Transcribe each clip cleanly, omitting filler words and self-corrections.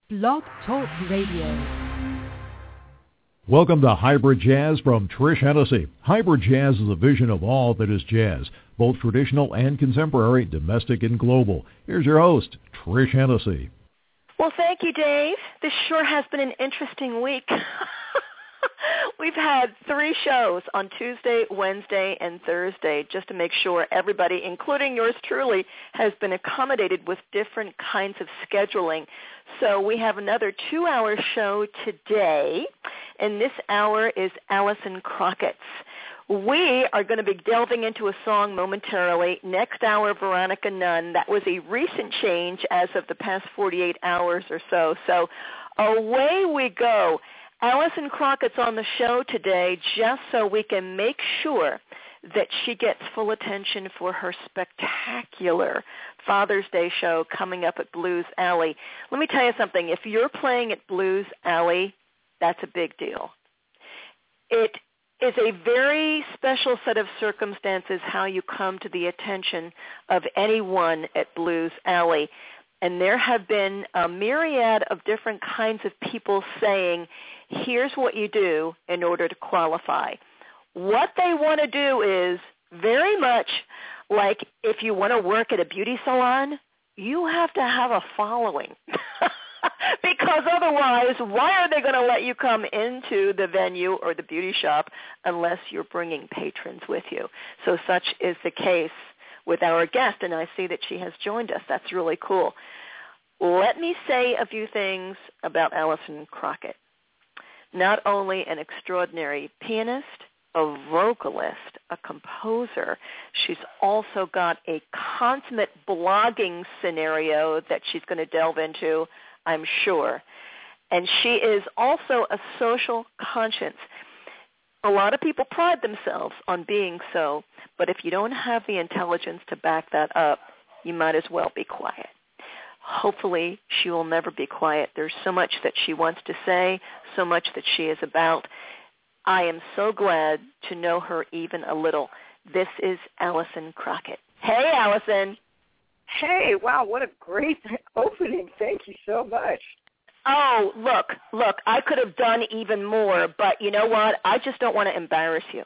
Blog Talk Radio. Welcome to Hybrid Jazz from Trish Hennessy. Hybrid Jazz is a vision of all that is jazz, both traditional and contemporary, domestic and global. Here's your host, Trish Hennessy. Well, thank you, Dave. This sure has been an interesting week. We've had 3 shows on Tuesday, Wednesday, and Thursday just to make sure everybody, including yours truly, has been accommodated with different kinds of scheduling. So we have another 2-hour show today, and this hour is Alison Crockett's. We are going to be delving into a song momentarily. Next hour, Veronica Nunn. That was a recent change as of the past 48 hours or so. So away we go. Alison Crockett's on the show today just so we can make sure that she gets full attention for her spectacular Father's Day show coming up at Blues Alley. Let me tell you something. If you're playing at Blues Alley, that's a big deal. It is a very special set of circumstances how you come to the attention of anyone at Blues Alley. And there have been a myriad of different kinds of people saying, here's what you do in order to qualify. What they want to do is very much like if you want to work at a beauty salon, you have to have a following. Because otherwise, why are they going to let you come into the venue or the beauty shop unless you're bringing patrons with you? So such is the case with our guest, and I see that she has joined us. That's really cool. Let me say a few things about Alison Crockett. Not only an extraordinary pianist, a vocalist, a composer, she's also got a consummate blogging scenario that she's going to delve into, I'm sure. And she is also a social conscience. A lot of people pride themselves on being so, but if you don't have the intelligence to back that up, you might as well be quiet. Hopefully, she will never be quiet. There's so much that she wants to say, so much that she is about. I am so glad to know her even a little. This is Alison Crockett. Hey, Alison. Hey, wow, what a great opening. Thank you so much. Oh, look, I could have done even more, but you know what? I just don't want to embarrass you.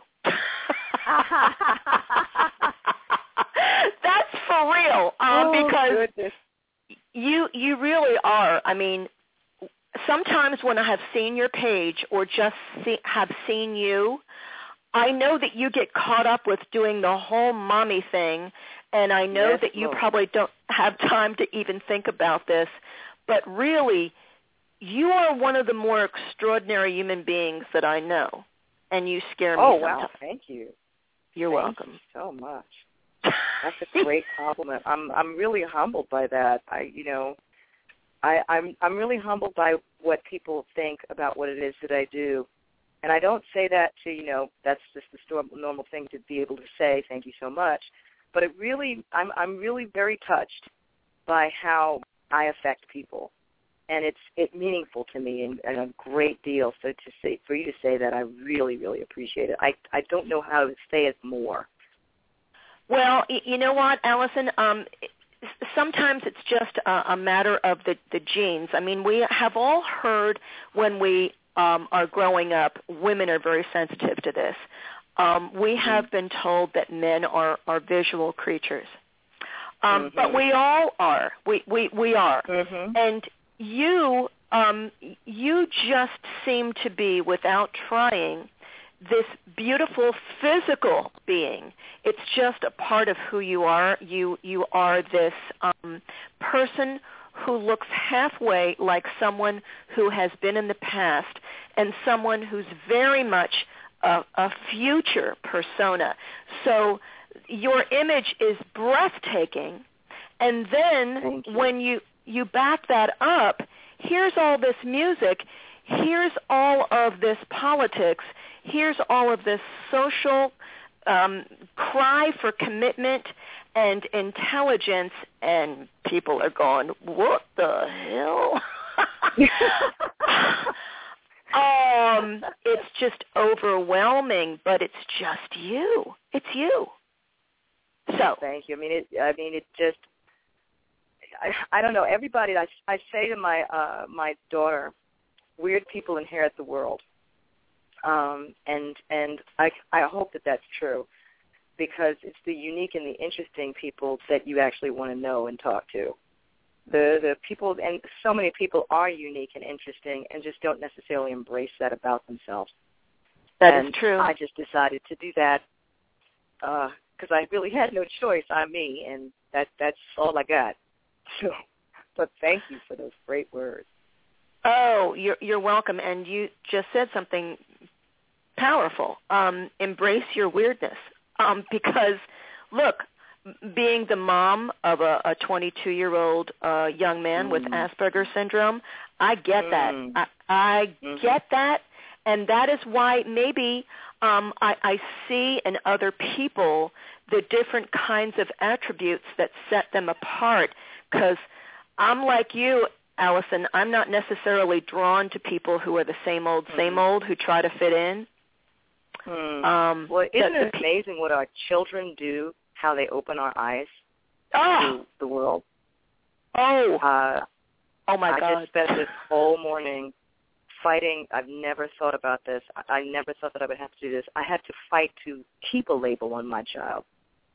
That's for real, because goodness. You really are. I mean, sometimes when I have seen your page or just have seen you, I know that you get caught up with doing the whole mommy thing, and I know yes, that you Lord. probably don't have time to even think about this, but really, you are one of the more extraordinary human beings that I know, and you scare me sometimes. Wow, thank you. You're welcome. Thank you so much. That's a great compliment. I'm really humbled by that. I'm really humbled by what people think about what it is that I do. And I don't say that to, that's just the normal thing to be able to say, thank you so much. But I'm really very touched by how I affect people. And it's meaningful to me and a great deal. So for you to say that, I really, really appreciate it. I don't know how to say it more. Well, you know what, Alison? Sometimes it's just a matter of the genes. I mean, we have all heard when we are growing up, women are very sensitive to this. We have been told that men are visual creatures. But we all are. We are. Mm-hmm. And you just seem to be, without trying, this beautiful physical being. It's just a part of who you are. You are this person who looks halfway like someone who has been in the past and someone who's very much a future persona. So your image is breathtaking. And then when you back that up, here's all this music, here's all of this politics, here's all of this social cry for commitment and intelligence, and people are going, what the hell? It's just overwhelming, but it's just you. It's you. So thank you. I mean, it just I don't know. Everybody, I say to my daughter, weird people inherit the world. And I hope that that's true, because it's the unique and the interesting people that you actually want to know and talk to. The people, and so many people are unique and interesting and just don't necessarily embrace that about themselves. That is true. I just decided to do that because I really had no choice. I'm me, and that's all I got. So, but thank you for those great words. Oh, you're welcome. And you just said something powerful. Embrace your weirdness. Because, look, being the mom of a 22-year-old young man with Asperger's syndrome, I get that. I get that, and that is why maybe I see in other people the different kinds of attributes that set them apart, because I'm like you, Allison. I'm not necessarily drawn to people who are the same old, who try to fit in. Well, isn't it amazing what our children do, how they open our eyes to the world? Oh my God. I just spent this whole morning fighting. I've never thought about this. I never thought that I would have to do this. I had to fight to keep a label on my child.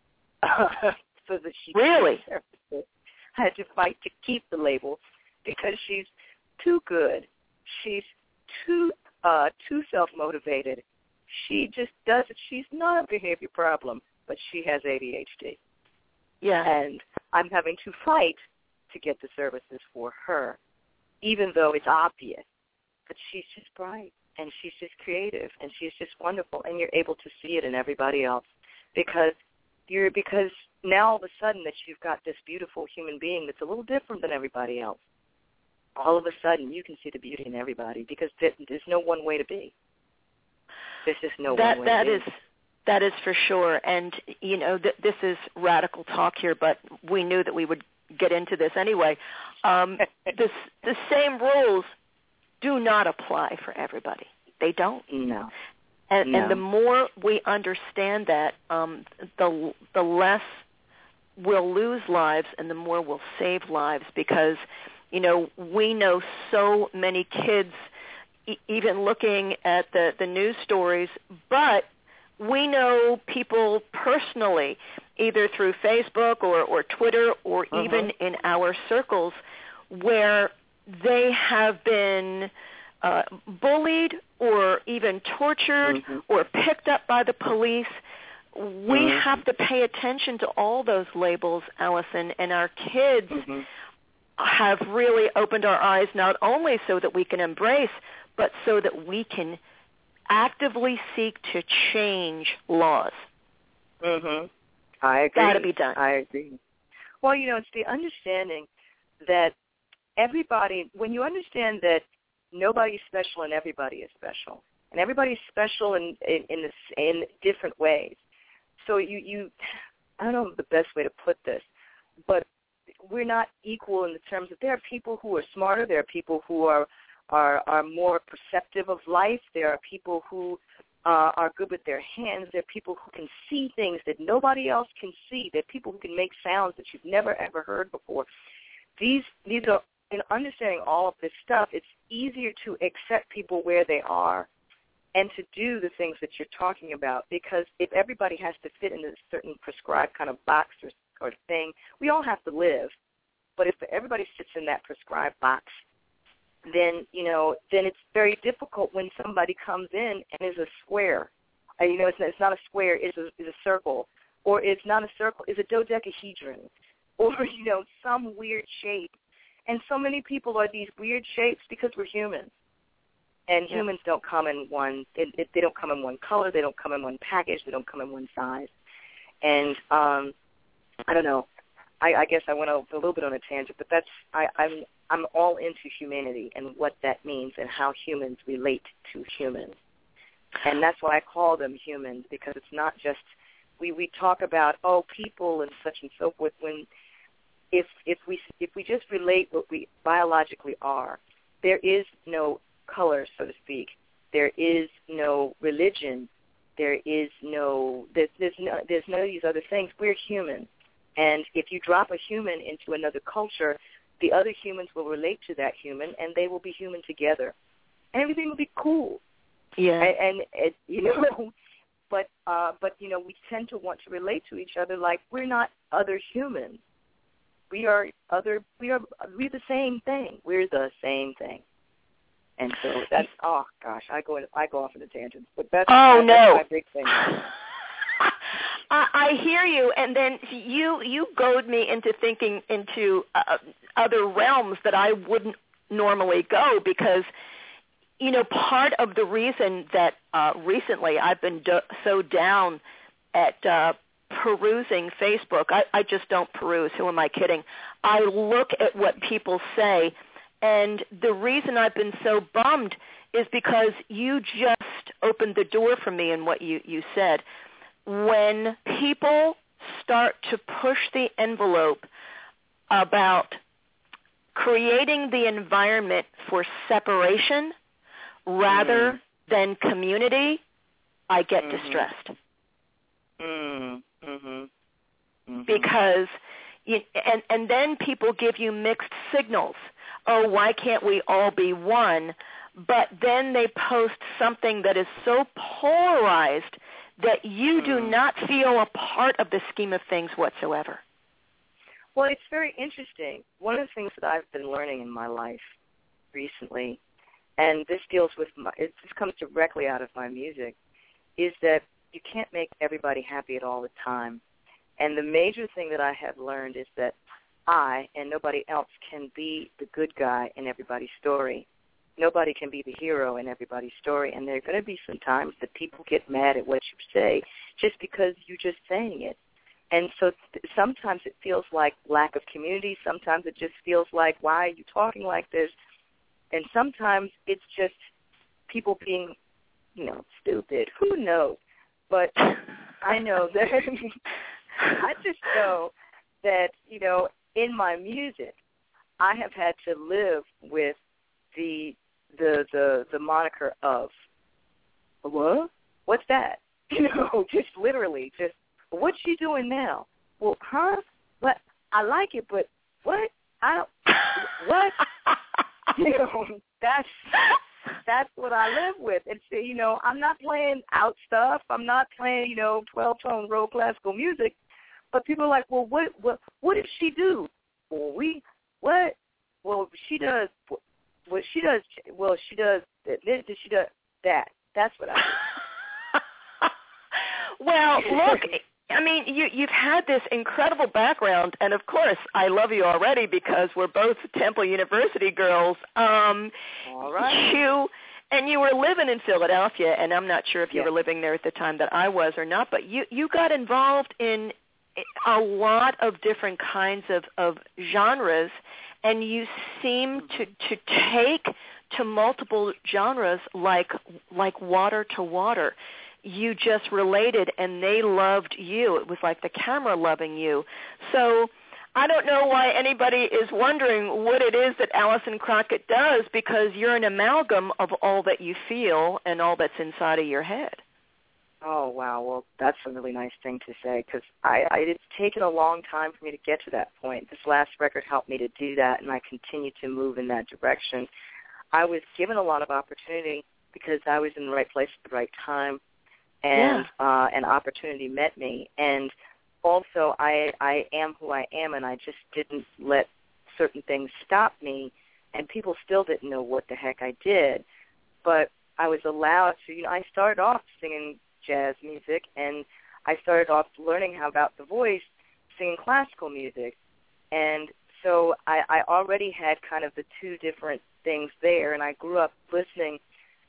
So that she really? I had to fight to keep the label because she's too good. She's too self-motivated. She just does it. She's not a behavior problem, but she has ADHD. Yeah. And I'm having to fight to get the services for her, even though it's obvious. But she's just bright, and she's just creative, and she's just wonderful, and you're able to see it in everybody else because now all of a sudden that you've got this beautiful human being that's a little different than everybody else. All of a sudden you can see the beauty in everybody because there's no one way to be. There's just no one way to be. That is for sure. And, you know, this is radical talk here, but we knew that we would get into this anyway. The same rules do not apply for everybody. They don't. No. And the more we understand that, the less we'll lose lives and the more we'll save lives because, you know, we know so many kids even looking at the news stories, but we know people personally, either through Facebook or Twitter or even in our circles, where they have been bullied or even tortured or picked up by the police. We have to pay attention to all those labels, Allison, and our kids have really opened our eyes not only so that we can embrace, but so that we can actively seek to change laws. I agree. Got to be done. I agree. Well, you know, it's the understanding that everybody, when you understand that nobody's special and everybody is special, and everybody's special in different ways. So you I don't know the best way to put this, but we're not equal in the terms of there are people who are smarter, there are people who are more perceptive of life, there are people who are good with their hands, there are people who can see things that nobody else can see, there are people who can make sounds that you've never ever heard before. These are, in understanding all of this stuff, it's easier to accept people where they are and to do the things that you're talking about, because if everybody has to fit in a certain prescribed kind of box or thing, we all have to live. But if everybody sits in that prescribed box, then, you know, then it's very difficult when somebody comes in and is a square. You know, it's not a square, it's a circle. Or it's not a circle, it's a dodecahedron. Or, you know, some weird shape. And so many people are these weird shapes because we're humans. And humans don't come in one, they don't come in one color, they don't come in one package, they don't come in one size. And I don't know, I guess I went a little bit on a tangent, but that's, I'm all into humanity and what that means and how humans relate to humans. And that's why I call them humans, because it's not just, we talk about, people and such and so forth, when if we just relate what we biologically are, there is no color, so to speak. There is no religion. There's none of these other things. We're human, And if you drop a human into another culture, the other humans will relate to that human, and they will be human together. And everything will be cool. Yeah. And you know, but you know, we tend to want to relate to each other like we're not other humans. We're the same thing. We're the same thing. And so that's, oh gosh, I go off on a tangent, but that's my big thing. I hear you, and then you goad me into thinking into other realms that I wouldn't normally go, because, you know, part of the reason that recently I've been so down at perusing Facebook, I just don't peruse. Who am I kidding? I look at what people say, and the reason I've been so bummed is because you just opened the door for me in what you said. When people start to push the envelope about creating the environment for separation rather than community, I get distressed. Because and then people give you mixed signals. Oh, why can't we all be one? But then they post something that is so polarized that you do not feel a part of the scheme of things whatsoever. Well, it's very interesting. One of the things that I've been learning in my life recently, and this deals with this comes directly out of my music, is that you can't make everybody happy at all the time. And the major thing that I have learned is that I and nobody else can be the good guy in everybody's story. Nobody can be the hero in everybody's story, and there are going to be some times that people get mad at what you say just because you're just saying it. And so sometimes it feels like lack of community. Sometimes it just feels like, why are you talking like this? And sometimes it's just people being, you know, stupid. Who knows? But I know that I just know that, you know, in my music, I have had to live with the moniker of, what? What's that? You know, just literally, just, what's she doing now? Well, huh? What? I like it, but what? I don't, what? You know, that's what I live with. And so, you know, I'm not playing out stuff. I'm not playing, you know, 12-tone roll classical music. But people are like, well, what did she do? Well, what? Well, she does. Well, she does. Well, she does this. She does that. That's what I do. Well, look, I mean, you've had this incredible background, and of course, I love you already because we're both Temple University girls. All right. You were living in Philadelphia, and I'm not sure if you were living there at the time that I was or not, but you got involved in a lot of different kinds of genres, and you seem to take to multiple genres like water to water. You just related, and they loved you. It was like the camera loving you. So I don't know why anybody is wondering what it is that Alison Crockett does, because you're an amalgam of all that you feel and all that's inside of your head. Oh, wow. Well, that's a really nice thing to say, because it's taken a long time for me to get to that point. This last record helped me to do that, and I continue to move in that direction. I was given a lot of opportunity because I was in the right place at the right time, and an opportunity met me. And also, I am who I am, and I just didn't let certain things stop me, and people still didn't know what the heck I did. But I was allowed to, you know, I started off singing jazz music, and I started off learning how about the voice singing classical music. And so I already had kind of the two different things there, and I grew up listening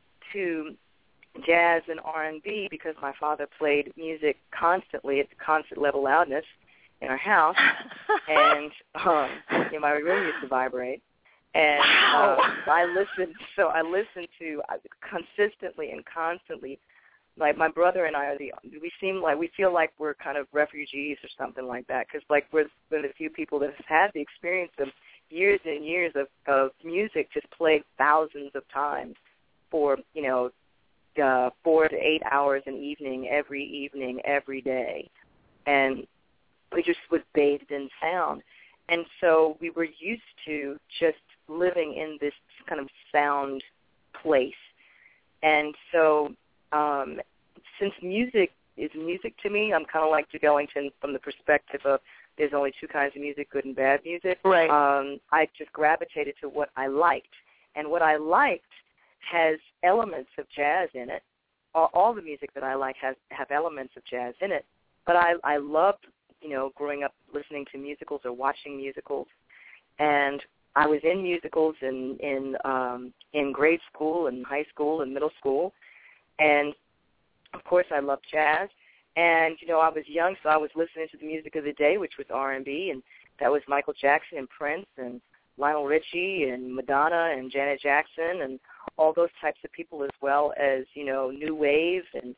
to jazz and R&B because my father played music constantly at the concert level loudness in our house, and you know, my room used to vibrate. And I listened to consistently and constantly. Like, my brother and I we feel like we're kind of refugees or something like that, because like we're the few people that have had the experience of years and years of music just played thousands of times for, you know, 4 to 8 hours an evening, every day. And we just was bathed in sound. And so we were used to just living in this kind of sound place. And so since music is music to me, I'm kind of like Duke Ellington from the perspective of there's only two kinds of music, good and bad music. Right. I just gravitated to what I liked. And what I liked has elements of jazz in it. All the music that I like have elements of jazz in it. But I loved, growing up listening to musicals or watching musicals. And I was in musicals in grade school and high school and middle school. And, of course, I loved jazz. And, I was young, so I was listening to the music of the day, which was R&B, and that was Michael Jackson and Prince and Lionel Richie and Madonna and Janet Jackson and all those types of people, as well as, new wave and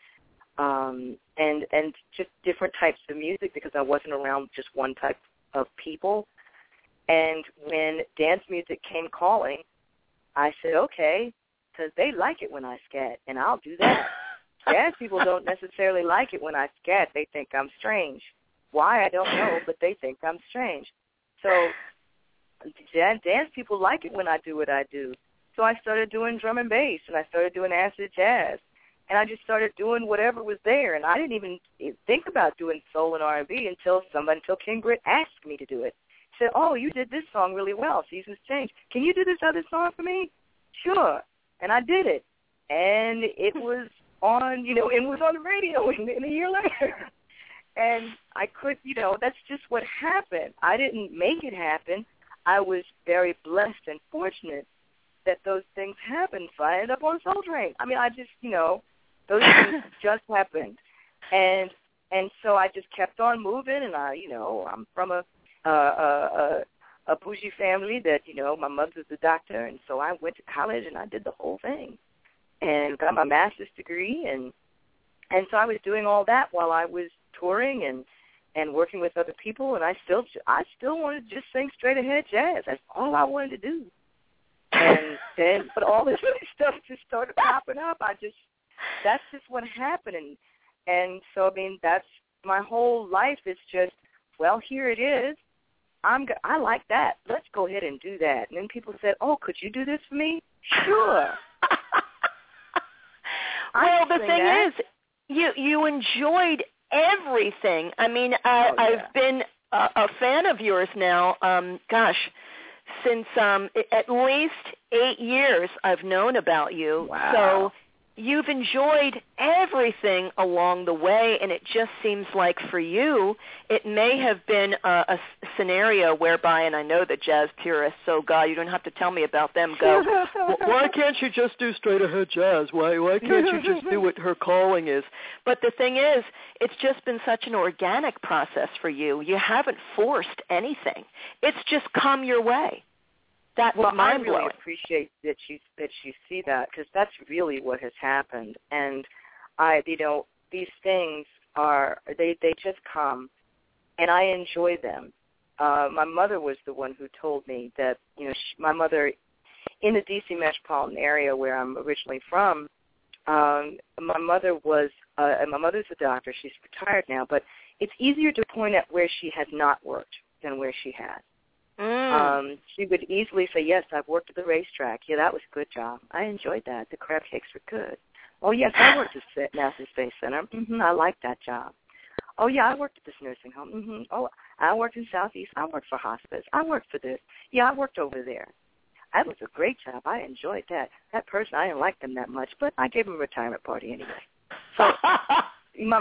just different types of music, because I wasn't around just one type of people. And when dance music came calling, I said, okay, because they like it when I scat, and I'll do that. Jazz people don't necessarily like it when I scat. They think I'm strange. Why, I don't know, but they think I'm strange. So dance people like it when I do what I do. So I started doing drum and bass, and I started doing acid jazz. And I just started doing whatever was there. And I didn't even think about doing soul and R&B until King Britt asked me to do it. He said, oh, you did this song really well, Seasons Change. Can you do this other song for me? Sure. And I did it. And it was on, it was on the radio in a year later. And I could, that's just what happened. I didn't make it happen. I was very blessed and fortunate that those things happened. So I ended up on Soul Train. I mean, I just, those things just happened. And so I just kept on moving, and I'm from a bougie family that, my mother's a doctor, and so I went to college and I did the whole thing and got my master's degree, and so I was doing all that while I was touring and working with other people, and I still wanted to just sing straight ahead jazz. That's all I wanted to do. And then, but all this stuff just started popping up. That's just what happened, and so I mean, that's my whole life is just, well, here it is. I like that. Let's go ahead and do that. And then people said, oh, could you do this for me? Sure. Well, the thing is, you enjoyed everything. I mean, I've been a fan of yours now, since at least 8 years I've known about you. Wow. So you've enjoyed everything along the way, and it just seems like for you it may have been a scenario whereby, and I know that jazz purists, so God, you don't have to tell me about them, go, why can't you just do straight ahead jazz? Why can't you just do what her calling is? But the thing is, it's just been such an organic process for you. You haven't forced anything. It's just come your way. That's I really appreciate that you see that, because that's really what has happened. And these things they just come, and I enjoy them. My mother was the one who told me that, my mother in the D.C. metropolitan area where I'm originally from, my mother's a doctor. She's retired now, but it's easier to point at where she has not worked than where she has. She would easily say, yes, I've worked at the racetrack. Yeah, that was a good job. I enjoyed that. The crab cakes were good. Oh, yes, I worked at NASA Space Center. I liked that job. Oh, yeah, I worked at this nursing home. Oh, I worked in Southeast. I worked for hospice. I worked for this. Yeah, I worked over there. That was a great job. I enjoyed that. That person, I didn't like them that much, but I gave them a retirement party anyway. So my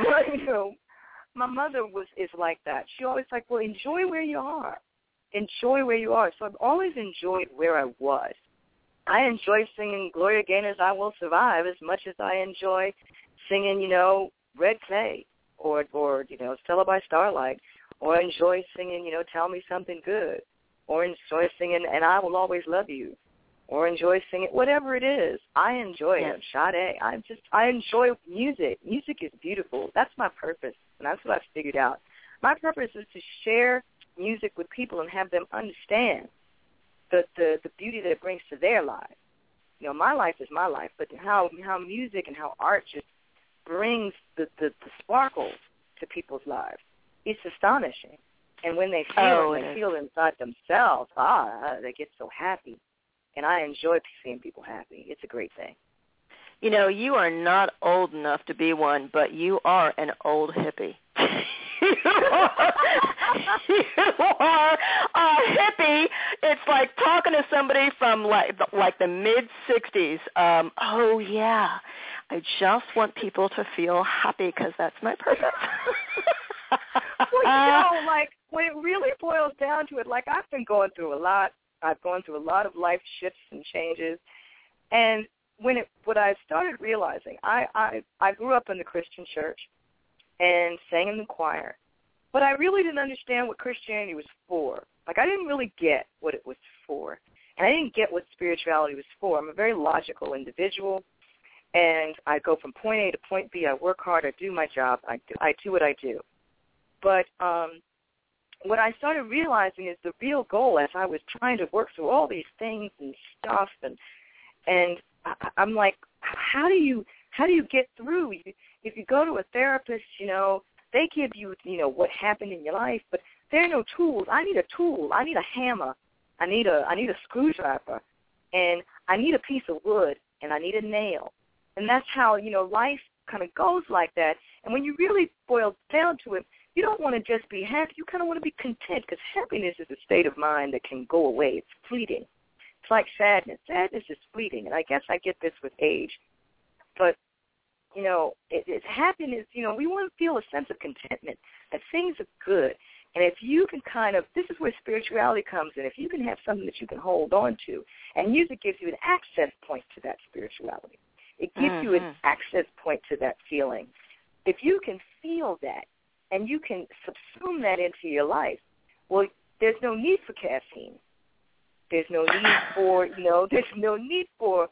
mother is like that. She always like, well, enjoy where you are. Enjoy where you are. So I've always enjoyed where I was. I enjoy singing Gloria Gaynor's I Will Survive as much as I enjoy singing, Red Clay or Stella by Starlight, or enjoy singing, Tell Me Something Good, or enjoy singing And I Will Always Love You, or enjoy singing whatever it is. I enjoy it. Sade. I enjoy music. Music is beautiful. That's my purpose, and that's what I've figured out. My purpose is to share music with people and have them understand the beauty that it brings to their lives. My life is my life, but how music and how art just brings the sparkle to people's lives. it's astonishing. And when they feel it, they feel it inside themselves. They get so happy. And I enjoy seeing people happy. It's a great thing. You know, you are not old enough to be one, but you are an old hippie. You are a hippie. It's like talking to somebody from like the mid-'60s. Oh, yeah, I just want people to feel happy because that's my purpose. Well, you know, like when it really boils down to it, like I've been going through a lot. I've gone through a lot of life shifts and changes. And what I started realizing, I grew up in the Christian church and sang in the choir. But I really didn't understand what Christianity was for. Like, I didn't really get what it was for. And I didn't get what spirituality was for. I'm a very logical individual, and I go from point A to point B. I work hard. I do my job. I do what I do. But what I started realizing is the real goal as I was trying to work through all these things and stuff, and I'm like, how do you get through? If you go to a therapist, you know, they give you, you know, what happened in your life, but there are no tools. I need a tool. I need a hammer. I need a screwdriver, and I need a piece of wood, and I need a nail. And that's how, you know, life kind of goes like that. And when you really boil down to it, you don't want to just be happy. You kind of want to be content, because happiness is a state of mind that can go away. It's fleeting. It's like sadness. Sadness is fleeting, and I guess I get this with age. But, you know, it's happiness. You know, we want to feel a sense of contentment, that things are good. And if you can kind of, this is where spirituality comes in, if you can have something that you can hold on to, and music gives you an access point to that spirituality. It gives you an access point to that feeling. If you can feel that, and you can subsume that into your life, well, there's no need for caffeine. There's no need for, you know, there's no need for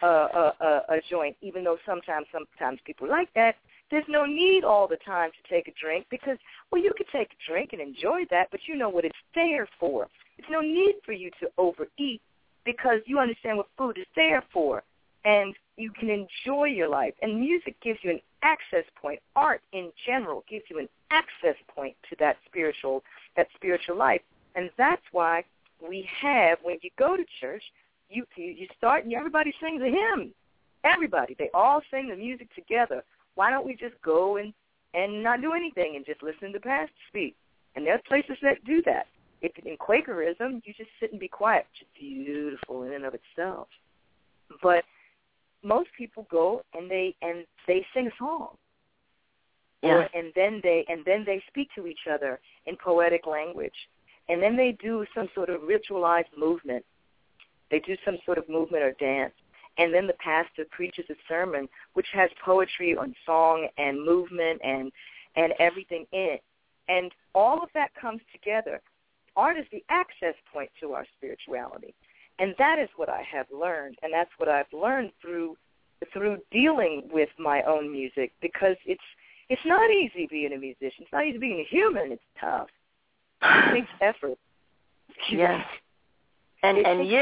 a joint, even though sometimes people like that. There's no need all the time to take a drink because, well, you could take a drink and enjoy that, but you know what it's there for. There's no need for you to overeat because you understand what food is there for, and you can enjoy your life. And music gives you an access point. Art in general gives you an access point to that spiritual life, and that's why we have, when you go to church, you start and everybody sings a hymn. Everybody, they all sing the music together. Why don't we just go and not do anything and just listen to the pastor speak? And there are places that do that. In Quakerism, you just sit and be quiet, which is beautiful in and of itself. But most people go and they sing a song. Yeah. And then they speak to each other in poetic language. And then they do some sort of ritualized movement. They do some sort of movement or dance. And then the pastor preaches a sermon which has poetry and song and movement and everything in it. And all of that comes together. Art is the access point to our spirituality. And that is what I have learned, and that's what I've learned through dealing with my own music, because it's not easy being a musician. It's not easy being a human. It's tough. It takes effort. Yes. And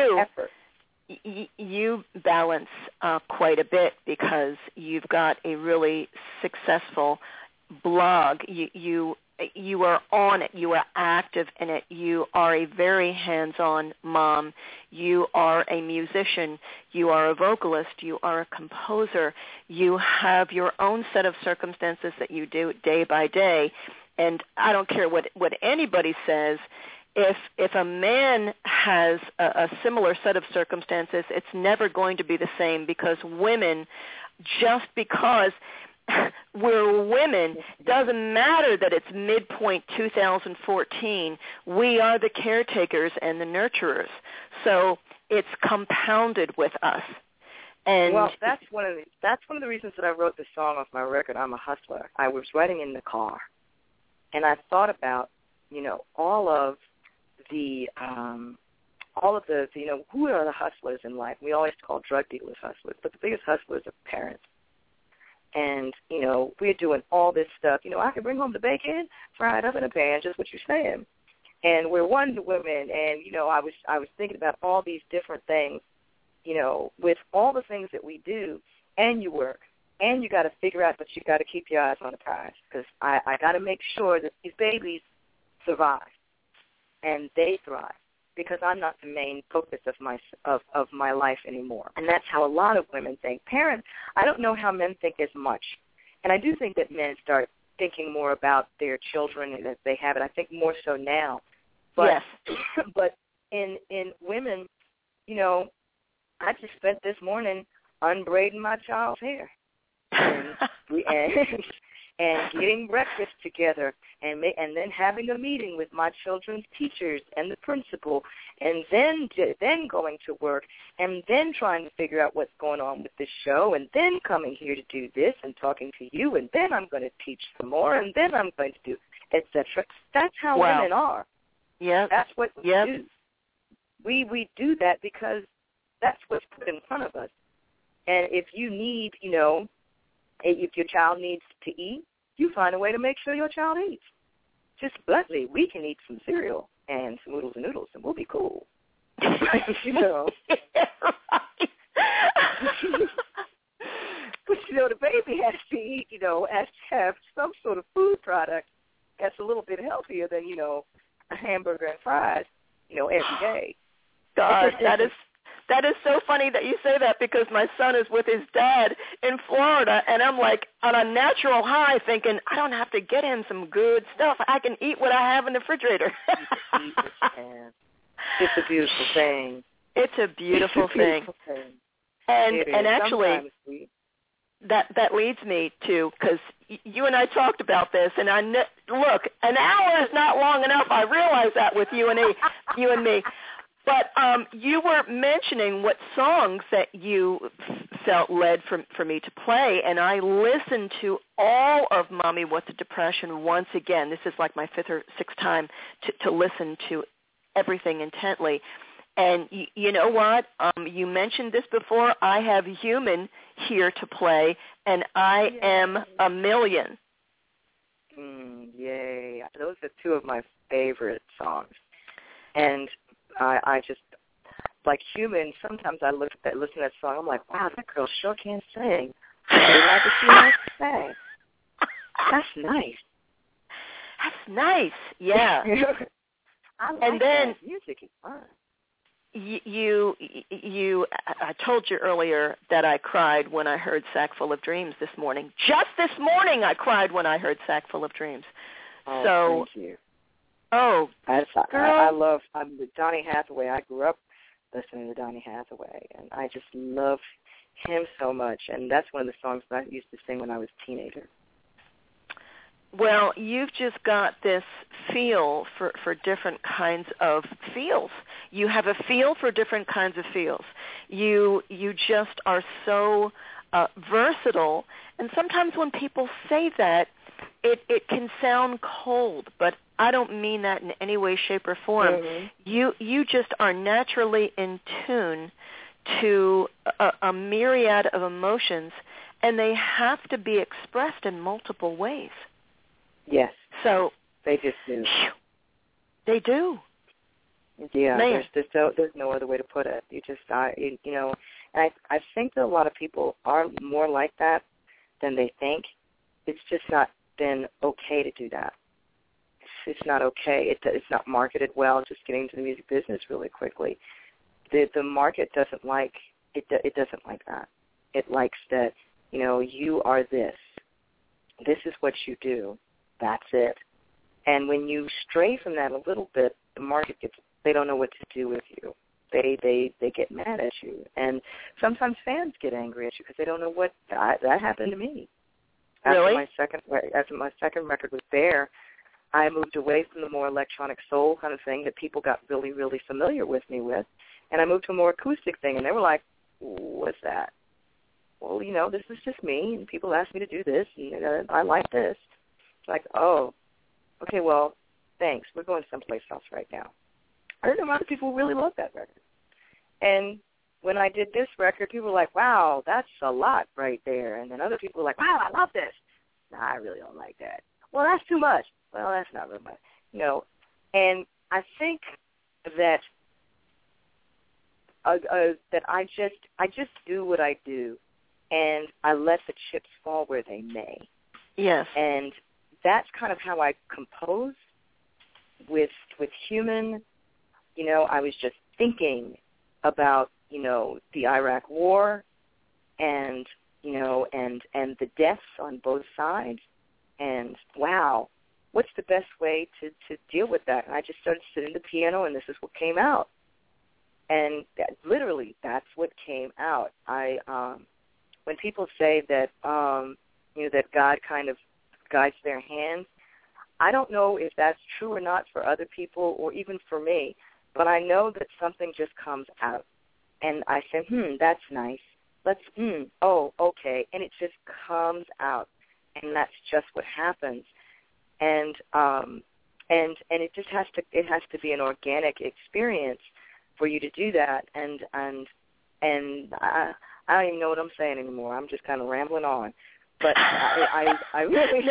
you balance quite a bit because you've got a really successful blog. You are on it. You are active in it. You are a very hands-on mom. You are a musician. You are a vocalist. You are a composer. You have your own set of circumstances that you do day by day. And I don't care what anybody says. If a man has a similar set of circumstances, it's never going to be the same, because women, just because we're women, doesn't matter that it's midpoint 2014. We are the caretakers and the nurturers. So it's compounded with us. And well, that's one of the reasons that I wrote the song off my record, I'm a Hustler. I was writing in the car, and I thought about, you know, all of the you know, who are the hustlers in life? We always call drug dealers hustlers, but the biggest hustlers are parents. And, you know, we're doing all this stuff. You know, I can bring home the bacon, fried up in a pan, just what you're saying. And we're Wonder Women, and, you know, I was thinking about all these different things, you know, with all the things that we do, and you work, And you got to figure out, but you got to keep your eyes on the prize, because I got to make sure that these babies survive and they thrive, because I'm not the main focus of my life anymore. And that's how a lot of women think. Parents, I don't know how men think as much. And I do think that men start thinking more about their children as they have it. I think more so now. But, yes. But in women, you know, I just spent this morning unbraiding my child's hair. And getting breakfast together, and then having a meeting with my children's teachers and the principal, and then going to work, and then trying to figure out what's going on with this show, and then coming here to do this and talking to you, and then I'm going to teach some more, and then I'm going to do, etc. That's how women are. Yeah, that's what we do. We do that because that's what's put in front of us. And if you need, you know, if your child needs to eat, you find a way to make sure your child eats. Just bluntly, we can eat some cereal and some oodles and noodles, and we'll be cool. You know. But, you know, the baby has to eat, you know, has to have some sort of food product that's a little bit healthier than, you know, a hamburger and fries, you know, every day. God, that is so funny that you say that, because my son is with his dad in Florida, and I'm like on a natural high thinking, I don't have to get him some good stuff. I can eat what I have in the refrigerator. It's a beautiful thing. It's a beautiful thing. And actually, that leads me to, because you and I talked about this, and look, an hour is not long enough. I realize that with you and me. But you were mentioning what songs that you felt led for me to play, and I listened to all of Mommy What's a Depression once again. This is like my fifth or sixth time to listen to everything intently. And you know what? You mentioned this before. I have Human here to play, and I Am a Million. Yay. Those are two of my favorite songs. And I just, like Human, sometimes I listen to that song, I'm like, wow, that girl sure can sing. I'd like to see her sing. That's nice. That's nice, yeah. I like and then, that. Music is fun. I told you earlier that I cried when I heard Sack Full of Dreams this morning. Just this morning I cried when I heard Sack Full of Dreams. Oh, so, thank you. Oh, I love Donny Hathaway. I grew up listening to Donny Hathaway, and I just love him so much. And that's one of the songs that I used to sing when I was a teenager. Well, you've just got this feel for different kinds of feels. You have a feel for different kinds of feels. You just are so versatile. And sometimes when people say that, it can sound cold, but I don't mean that in any way, shape, or form. Mm-hmm. You just are naturally in tune to a myriad of emotions, and they have to be expressed in multiple ways. Yes. So they just do. They do. Yeah, there's no other way to put it. You just, you know, and I think that a lot of people are more like that than they think. It's just not been okay to do that. It's not okay. It's not marketed well. Just getting into the music business really quickly. The market doesn't like it. It doesn't like that. It likes that, you know, you are this. This is what you do. That's it. And when you stray from that a little bit, the market they don't know what to do with you. They get mad at you. And sometimes fans get angry at you because they don't know what that happened to me. Really? After my second record was Bear, I moved away from the more electronic soul kind of thing that people got really, really familiar with me with, and I moved to a more acoustic thing, and they were like, what's that? Well, you know, this is just me, and people ask me to do this, and I like this. It's like, oh, okay, well, thanks. We're going someplace else right now. I heard a lot of people really love that record. And when I did this record, people were like, wow, that's a lot right there. And then other people were like, wow, I love this. No, I really don't like that. Well, that's too much. Well, that's not really much. You know, and I think that that I just do what I do and I let the chips fall where they may. Yes. And that's kind of how I compose with Human. You know, I was just thinking about, you know, the Iraq War and, you know, and the deaths on both sides. And, wow, what's the best way to deal with that? And I just started sitting at the piano, and this is what came out. And literally, that's what came out. When people say that, you know, that God kind of guides their hands, I don't know if that's true or not for other people or even for me, but I know that something just comes out. And I say, that's nice. Oh, okay. And it just comes out. And that's just what happens. And it just has to be an organic experience for you to do that. And I don't even know what I'm saying anymore. I'm just kind of rambling on. But I really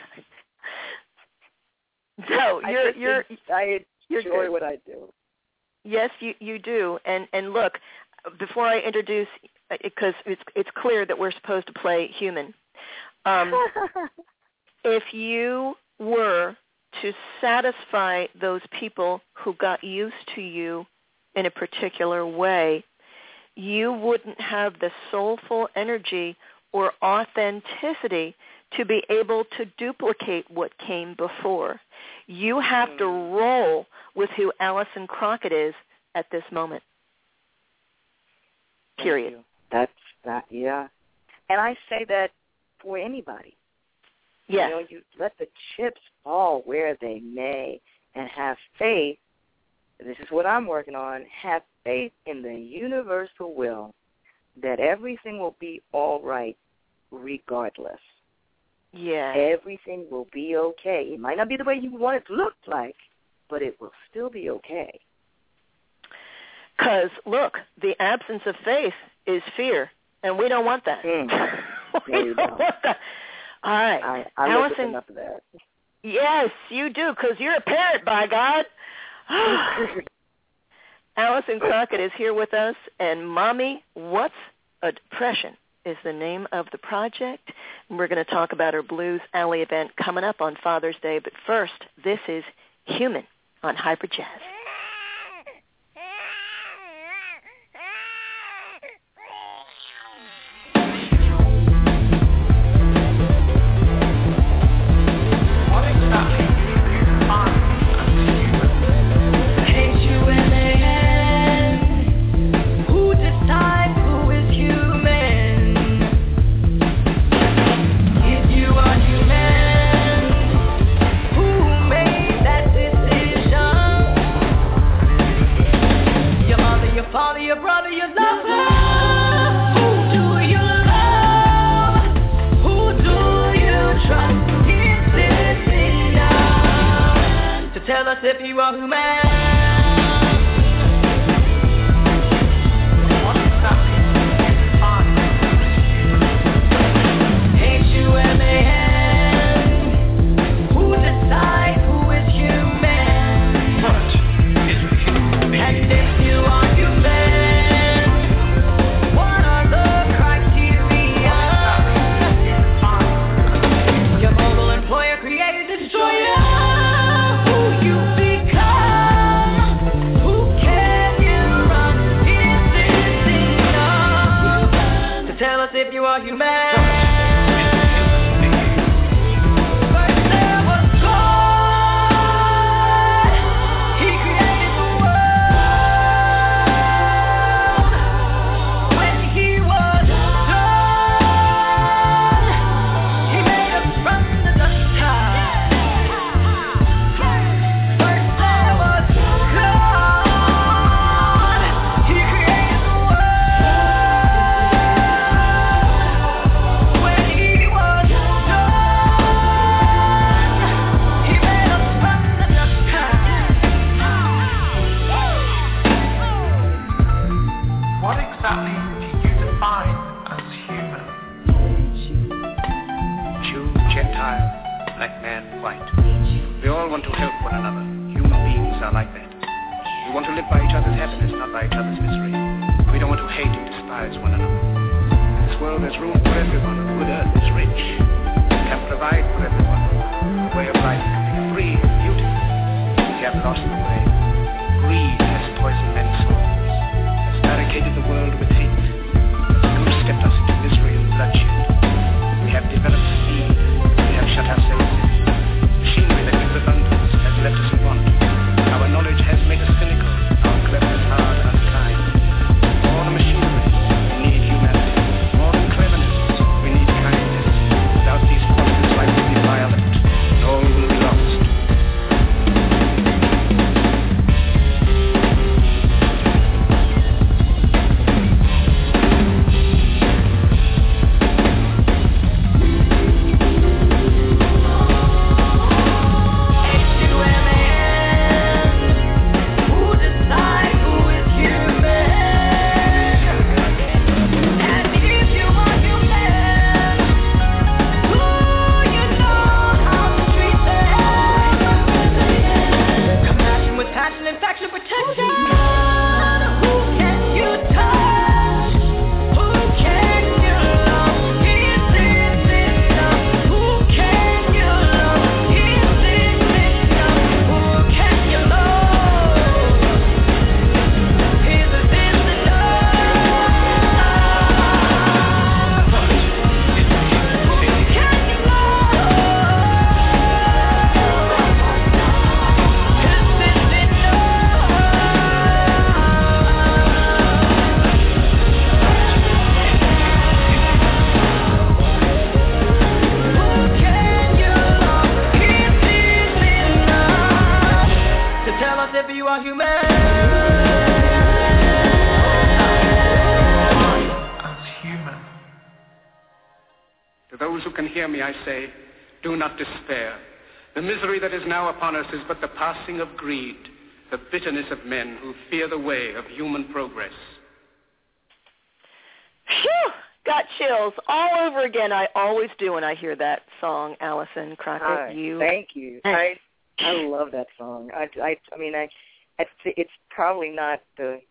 I enjoy what I do. Yes, you do. And look, before I introduce, because it's clear that we're supposed to play Human. If you were to satisfy those people who got used to you in a particular way, you wouldn't have the soulful energy or authenticity to be able to duplicate what came before. You have to roll with who Alison Crockett is at this moment. Period. That's that, yeah. And I say that for anybody. Yes. You know, you let the chips fall where they may and have faith. This is what I'm working on. Have faith in the universal will that everything will be all right regardless. Yeah. Everything will be okay. It might not be the way you want it to look like, but it will still be okay. Because, look, the absence of faith is fear, and we don't want that. We don't want that. All right. I Alison, enough of that. Yes, you do, because you're a parent, by God. Alison Crockett is here with us, and Mommy, What's a Depression is the name of the project. And we're going to talk about her Blues Alley event coming up on Father's Day. But first, this is Human on Hyper Jazz. If you are human, H-U-M-A-N, who decides who is human? What is human? And if you are human, what are the criteria? Your mobile employer created to destroy you. If you are human, first there was God. He created the world. When he was done, he made us from the dust time. First there was God. He created the world. We all want to help one another. Human beings are like that. We want to live by each other's happiness, not by each other's misery. We don't want to hate and despise one another. In this world there's there's room for everyone. Good earth is rich. We can provide for everyone. A way of life can be free and beautiful. We have lost the way. Greed has poisoned men's souls, has barricaded the world with hate, has goose-stepped us into misery and bloodshed. We have developed speed. We have shut ourselves in. Machinery that gives abundance has left us in want. Our knowledge has made us cynical. Our cleverness hard and unkind. More than machinery, we need humanity. More than cleverness, we need kindness. Without these qualities, life will be violent, and all will be lost. Do not despair. The misery that is now upon us is but the passing of greed, the bitterness of men who fear the way of human progress. Phew! Got chills all over again. I always do when I hear that song, Alison Crockett. Thank you. I love that song. I mean, it's probably not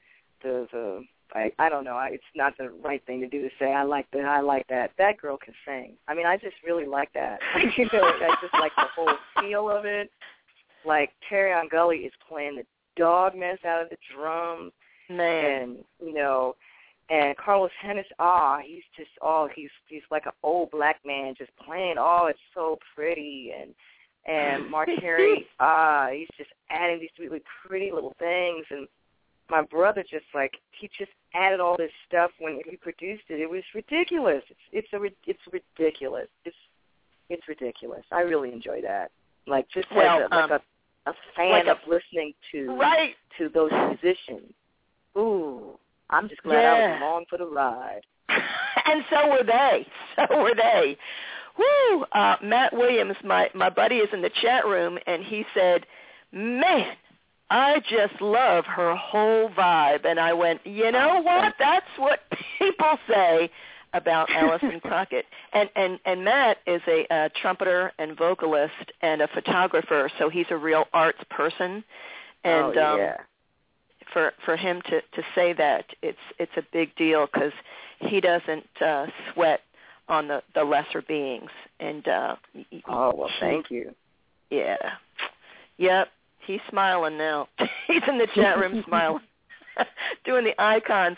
I don't know. It's not the right thing to do to say I like that. That girl can sing. I mean, I just really like that. I just like the whole feel of it. Like Terry on Gully is playing the dog mess out of the drums, man. And Carlos Hennis, he's like an old black man just playing. Oh, it's so pretty. And Mark Terry, he's just adding these really pretty little things. And my brother he just added all this stuff when he produced it. It was ridiculous. It's ridiculous. It's ridiculous. I really enjoy that. Like just a fan of listening to those musicians. Ooh, I'm just glad I was along for the ride. And so were they. Woo! Matt Williams, my buddy, is in the chat room, and he said, "Man, I just love her whole vibe." And I went, you know what? That's what people say about Alison Crockett. And Matt is a trumpeter and vocalist and a photographer, so he's a real arts person. And for him to say that, it's a big deal because he doesn't sweat on the lesser beings. And thank you. Yeah. Yep. He's smiling now. He's in the chat room smiling, doing the icons.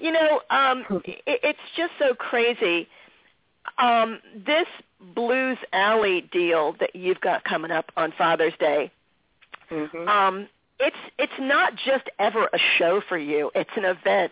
It's just so crazy. This Blues Alley deal that you've got coming up on Father's Day, it's not just ever a show for you. It's an event.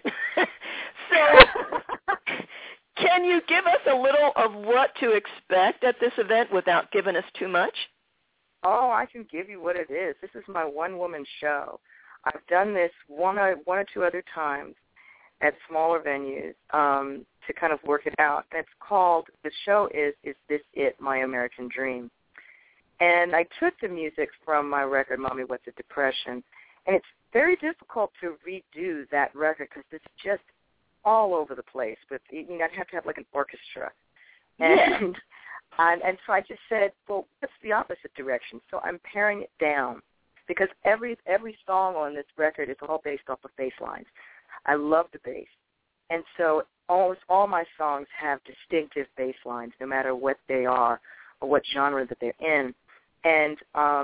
So can you give us a little of what to expect at this event without giving us too much? Oh, I can give you what it is. This is my one-woman show. I've done this one or two other times at smaller venues to kind of work it out. The show is This It, My American Dream. And I took the music from my record, Mommy What's a Depression, and it's very difficult to redo that record because it's just all over the place. But I'd have to have like an orchestra. And so I just said, well, what's the opposite direction? So I'm paring it down because every song on this record is all based off of bass lines. I love the bass. And so almost all my songs have distinctive bass lines, no matter what they are or what genre that they're in. And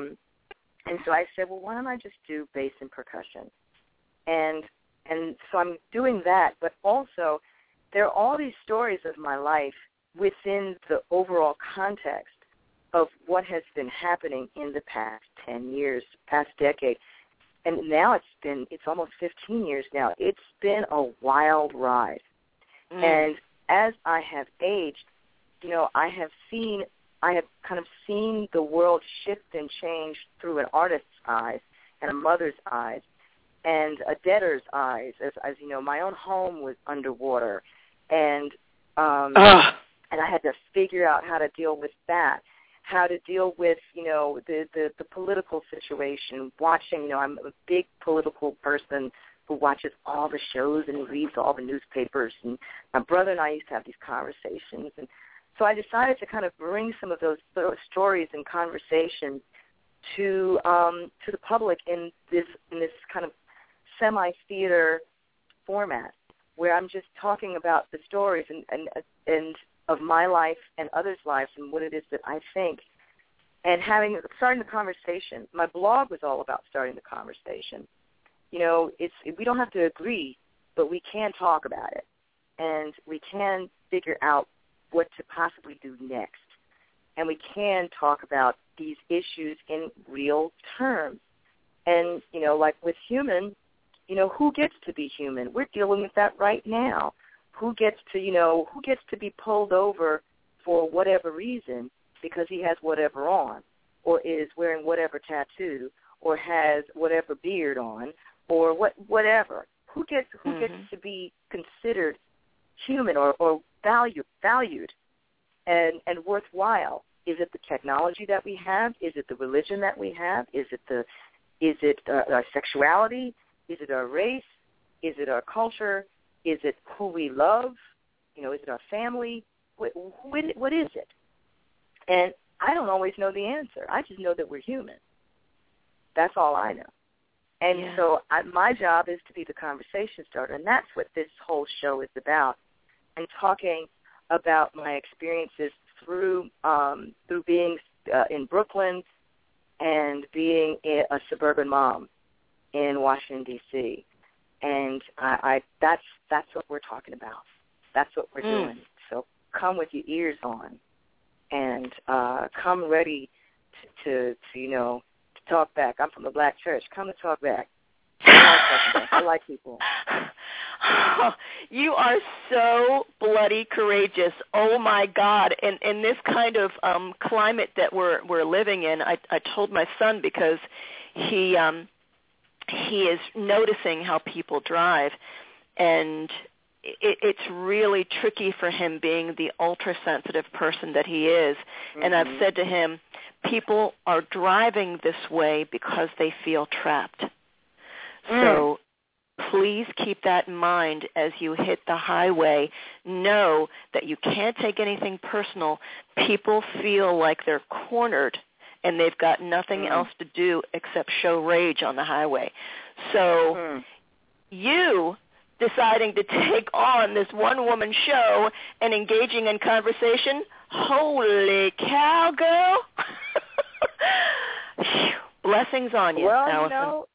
so I said, well, why don't I just do bass and percussion? And so I'm doing that, but also there are all these stories of my life within the overall context of what has been happening in the past 10 years, past decade. And now it's almost 15 years now. It's been a wild ride. And as I have aged, you know, I have kind of seen the world shift and change through an artist's eyes and a mother's eyes and a debtor's eyes. As you know, my own home was underwater, and I had to figure out how to deal with that, how to deal with, you know, the political situation, watching, you know, I'm a big political person who watches all the shows and reads all the newspapers, and my brother and I used to have these conversations, and so I decided to kind of bring some of those stories and conversations to the public in this kind of semi-theater format, where I'm just talking about the stories and of my life and others' lives and what it is that I think, and starting the conversation. My blog was all about starting the conversation. You know, we don't have to agree, but we can talk about it, and we can figure out what to possibly do next, and we can talk about these issues in real terms. And, you know, like with human, you know, who gets to be human? We're dealing with that right now. Who gets to be pulled over for whatever reason because he has whatever on, or is wearing whatever tattoo, or has whatever beard on, or whatever? Who gets to be considered human or valued and worthwhile? Is it the technology that we have? Is it the religion that we have? Is it our sexuality? Is it our race? Is it our culture? Is it who we love? You know, is it our family? What is it? And I don't always know the answer. I just know that we're human. That's all I know. And so my job is to be the conversation starter, and that's what this whole show is about, and talking about my experiences through being in Brooklyn and being a suburban mom in Washington, D.C., and that's what we're talking about. That's what we're doing. So come with your ears on, and come ready to talk back. I'm from the Black church. Come to talk back. I like people. Oh, you are so bloody courageous. Oh my God! In this kind of climate that we're living in, I told my son, because he is noticing how people drive, and it's really tricky for him, being the ultra-sensitive person that he is. Mm-hmm. And I've said to him, people are driving this way because they feel trapped. So please keep that in mind as you hit the highway. Know that you can't take anything personal. People feel like they're cornered, and they've got nothing else to do except show rage on the highway. So you deciding to take on this one-woman show and engaging in conversation, holy cow, girl. Blessings on you, well, Allison.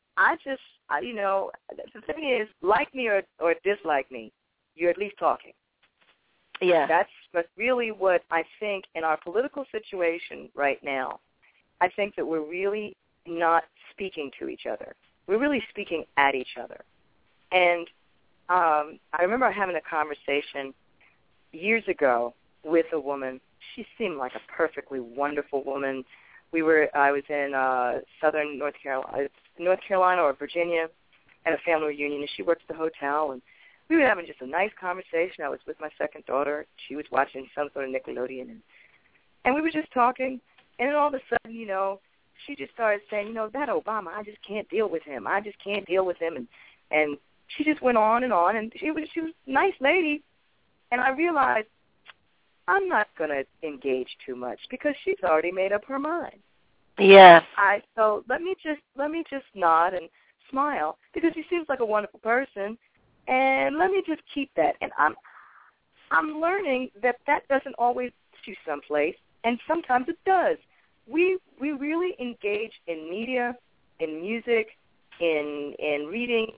The thing is, like me or dislike me, you're at least talking. Yeah. That's really what I think in our political situation right now. I think that we're really not speaking to each other. We're really speaking at each other. And I remember having a conversation years ago with a woman. She seemed like a perfectly wonderful woman. I was in southern North Carolina or Virginia at a family reunion, and she worked at the hotel, and we were having just a nice conversation. I was with my second daughter. She was watching some sort of Nickelodeon, and we were just talking, and then all of a sudden, she just started saying, that Obama, I just can't deal with him. I just can't deal with him, and she just went on, and she was a nice lady, and I realized I'm not going to engage too much because she's already made up her mind. Yeah. So let me just nod and smile because she seems like a wonderful person, and let me just keep that. And I'm learning that doesn't always get you someplace, and sometimes it does. We really engage in media, in music, in reading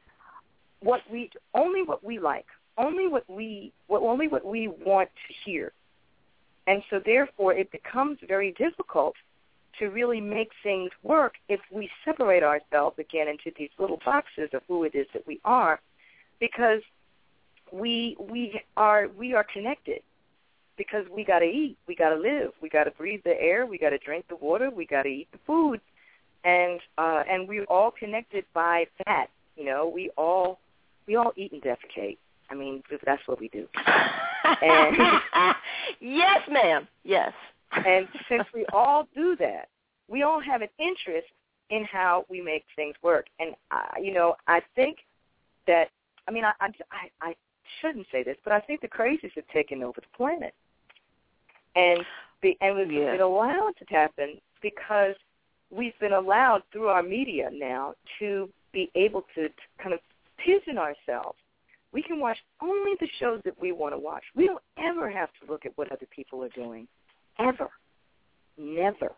only what we like, only what we want to hear. And so therefore it becomes very difficult to really make things work if we separate ourselves again into these little boxes of who it is that we are, because we are connected, because we got to eat, we got to live, we got to breathe the air, we got to drink the water, we got to eat the food, and we're all connected by that. You know, we all eat and defecate. I mean, that's what we do. And yes, ma'am. Yes. And since we all do that, we all have an interest in how we make things work. And I think that, I mean, I shouldn't say this, but I think the crazies have taken over the planet. And we've been allowed to happen because we've been allowed through our media now to be able to kind of pigeon ourselves. We can watch only the shows that we want to watch. We don't ever have to look at what other people are doing, ever, never.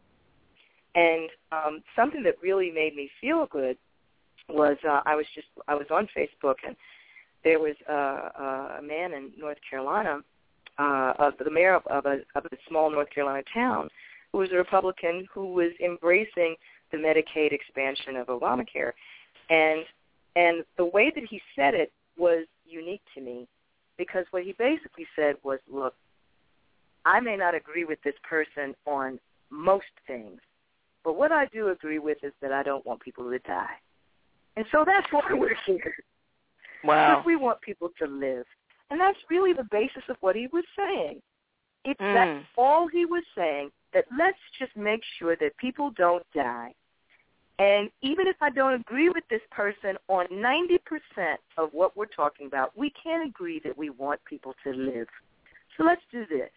And something that really made me feel good was I was on Facebook, and there was a man in North Carolina, the mayor of a small North Carolina town, who was a Republican, who was embracing the Medicaid expansion of Obamacare, and the way that he said it was unique to me, because what he basically said was, look, I may not agree with this person on most things, but what I do agree with is that I don't want people to die. And so that's why we're here. Wow. Because we want people to live. And that's really the basis of what he was saying. That's all he was saying, that let's just make sure that people don't die. And even if I don't agree with this person on 90% of what we're talking about, we can agree that we want people to live. So let's do this.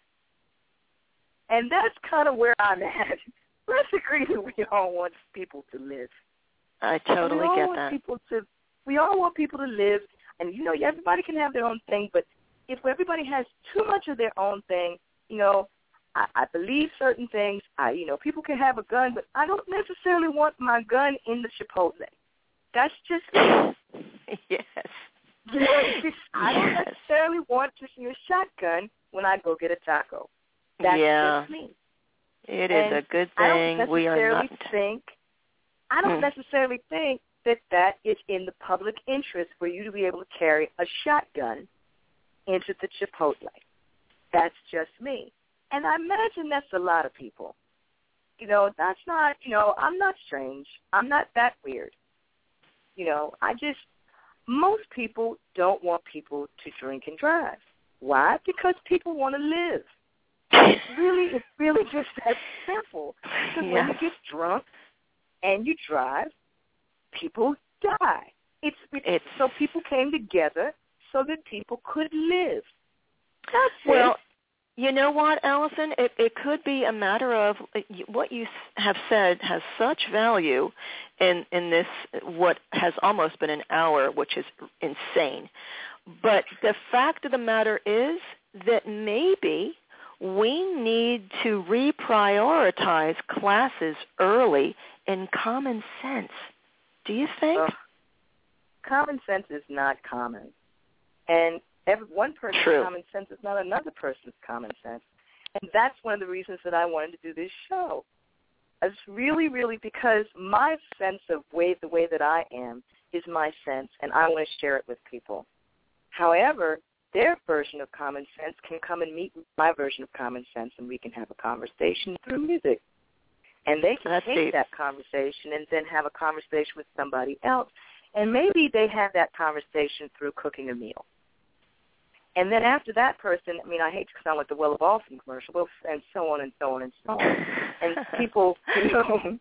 And that's kind of where I'm at. Let's agree that we all want people to live. I totally get that. We all want people to live. And, everybody can have their own thing, but if everybody has too much of their own thing, I believe certain things. People can have a gun, but I don't necessarily want my gun in the Chipotle. That's just me. Yes. I don't necessarily want to see a shotgun when I go get a taco. That's just me. It is a good thing we are not. I don't necessarily think that is in the public interest for you to be able to carry a shotgun into the Chipotle. That's just me. And I imagine that's a lot of people. That's not, I'm not strange. I'm not that weird. Most people don't want people to drink and drive. Why? Because people want to live. It's really just that simple. Because when you get drunk and you drive, people die. It's so people came together so that people could live. That's it. You know what, Allison? It could be a matter of what you have said has such value in this, what has almost been an hour, which is insane. But the fact of the matter is that maybe we need to reprioritize classes early in common sense. Do you think? Common sense is not common. And one person's common sense is not another person's common sense. And that's one of the reasons that I wanted to do this show. It's really, really because my sense of the way that I am is my sense, and I want to share it with people. However, their version of common sense can come and meet my version of common sense, and we can have a conversation through music. And they can take that conversation and then have a conversation with somebody else. And maybe they have that conversation through cooking a meal. And then after that person, I hate to sound like the Well of Awesome commercial, and so on and so on and so on. And people, can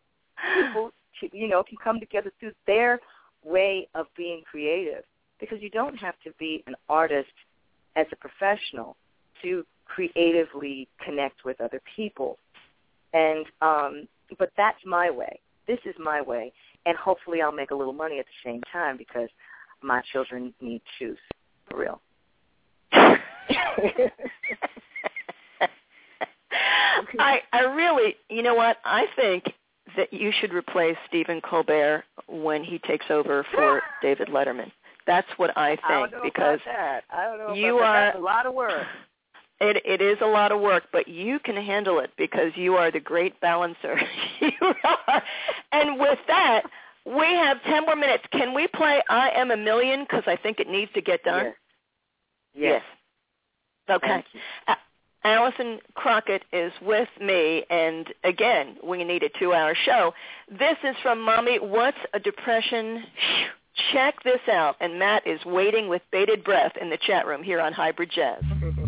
come together through their way of being creative, because you don't have to be an artist as a professional to creatively connect with other people. And but that's my way. This is my way, and hopefully I'll make a little money at the same time, because my children need shoes, for real. I really, you know what? I think that you should replace Stephen Colbert when he takes over for David Letterman. That's what I think. I don't know because about that. I don't know you about are, that. That's a lot of work. It is a lot of work, but you can handle it because you are the great balancer. You are. And with that, we have 10 more minutes. Can we play I Am a Million? Because I think it needs to get done. Yes. Okay. Allison Crockett is with me, and again, we need a 2-hour show. This is from Mommy, What's a Depression? Check this out. And Matt is waiting with bated breath in the chat room here on Hybrid Jazz.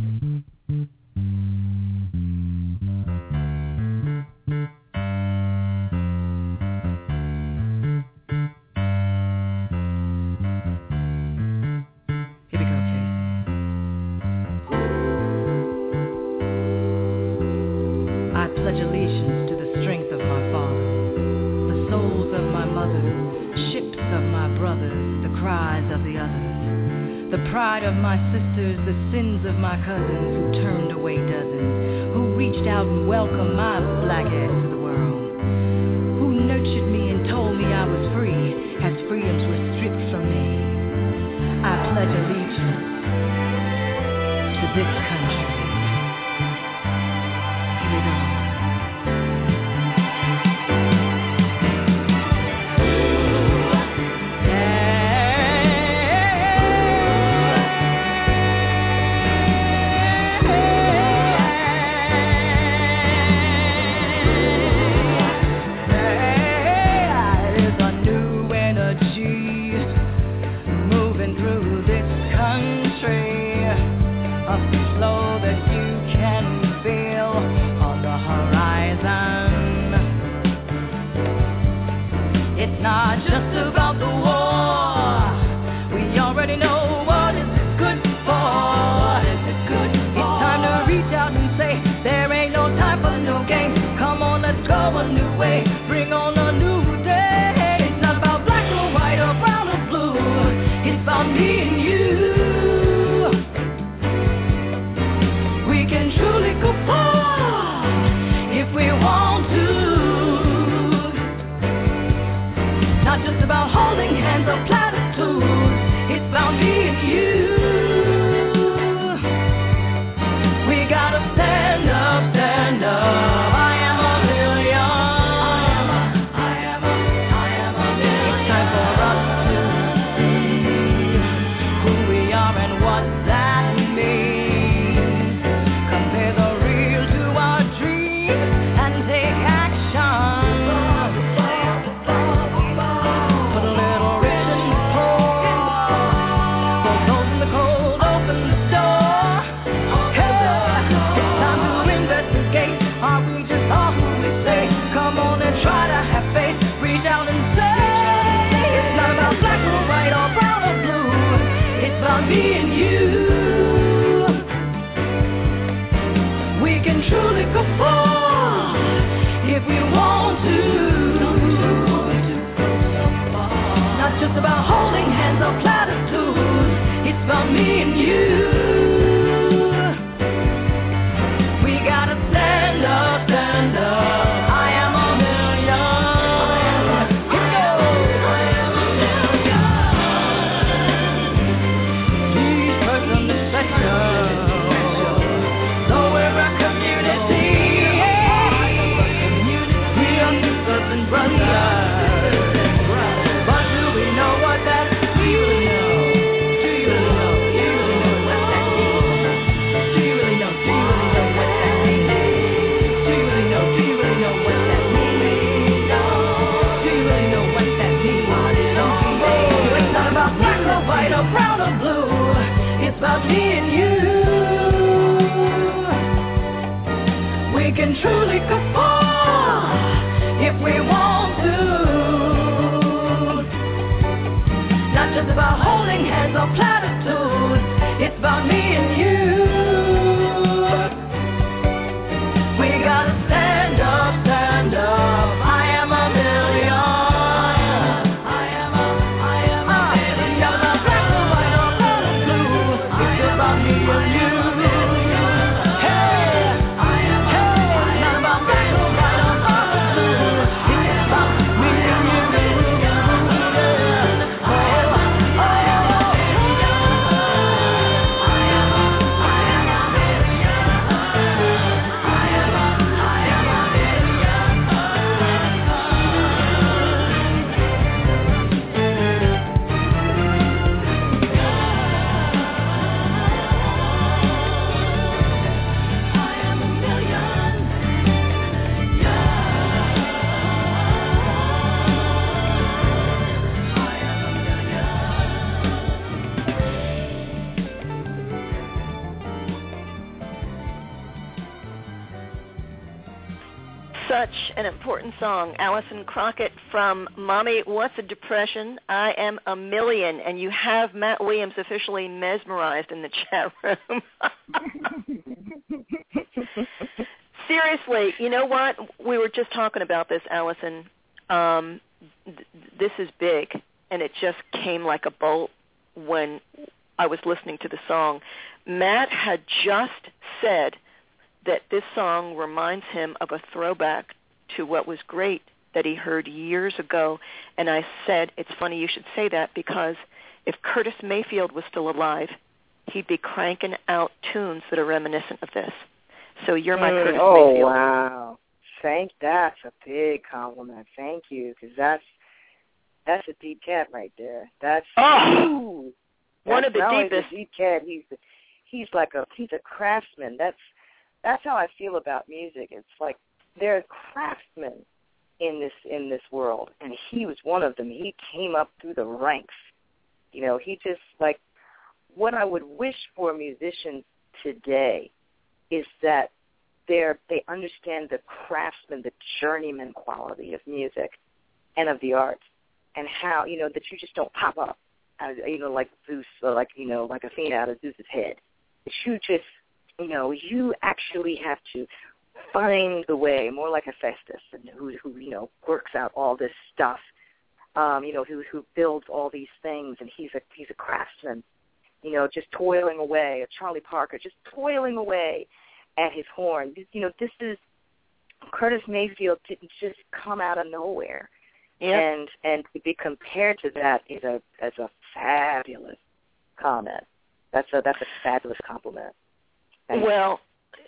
Pledge allegiance to the strength of my father, the souls of my mothers, ships of my brothers, the cries of the others, the pride of my sisters, the sins of my cousins who turned away dozens, who reached out and welcomed my black ass to the world, who nurtured me and told me I was free as freedoms were stripped from me. I pledge allegiance to this country. Here we go. Not just about the war. We already know what is it good for. It's time to reach out and say there ain't no time for no games. Come on, let's go a new way. Bring on a new day. It's not about black or white or brown or blue. It's about me and you. We can truly go far if we want to. Not just about holding hands or platitudes. It's about me and you. We gotta stand up, stand up. I am a million. I am a million. It's time for us to see who we are and what that means. Compare the real to our dreams and take action. Try to have faith, reach out and say it's not about black or white or brown or blue. It's about me and you. We can truly go far if we want to. Not just about holding hands or platitudes. It's about me and you. We gotta stand up, stand up. White or brown or blue, it's about me and you. We can truly go far if we want to. Not just about holding hands or platitudes, it's about me and you. We gotta stand up, stand up. I am a million. Me and you. Such an important song. Alison Crockett from Mommy, What's a Depression? I Am a Million. And you have Matt Williams officially mesmerized in the chat room. Seriously, you know what? We were just talking about this, Alison. This is big, and it just came like a bolt when I was listening to the song. Matt had just said that this song reminds him of a throwback to what was great that he heard years ago. And I said, it's funny you should say that, because if Curtis Mayfield was still alive, he'd be cranking out tunes that are reminiscent of this. So you're my Curtis Mayfield. Oh, wow. That's a big compliment. Thank you, because that's a deep cat right there. That's one of the deepest. A deep cat. He's a craftsman. That's how I feel about music. It's like there are craftsmen in this world, and he was one of them. He came up through the ranks. You know, he just, like, what I would wish for musicians today is that they understand the craftsman, the journeyman quality of music and of the arts, and how, you know, that you just don't pop up, you know, like Zeus, or like, you know, like Athena out of Zeus's head. That you just, you know, you actually have to find the way, more like Hephaestus, and who you know, works out all this stuff, you know, who builds all these things, and he's a craftsman, you know, just toiling away, or Charlie Parker, just toiling away at his horn. You know, this is, Curtis Mayfield didn't just come out of nowhere. Yep. And to be compared to that is a fabulous comment. That's a fabulous compliment. Thank you.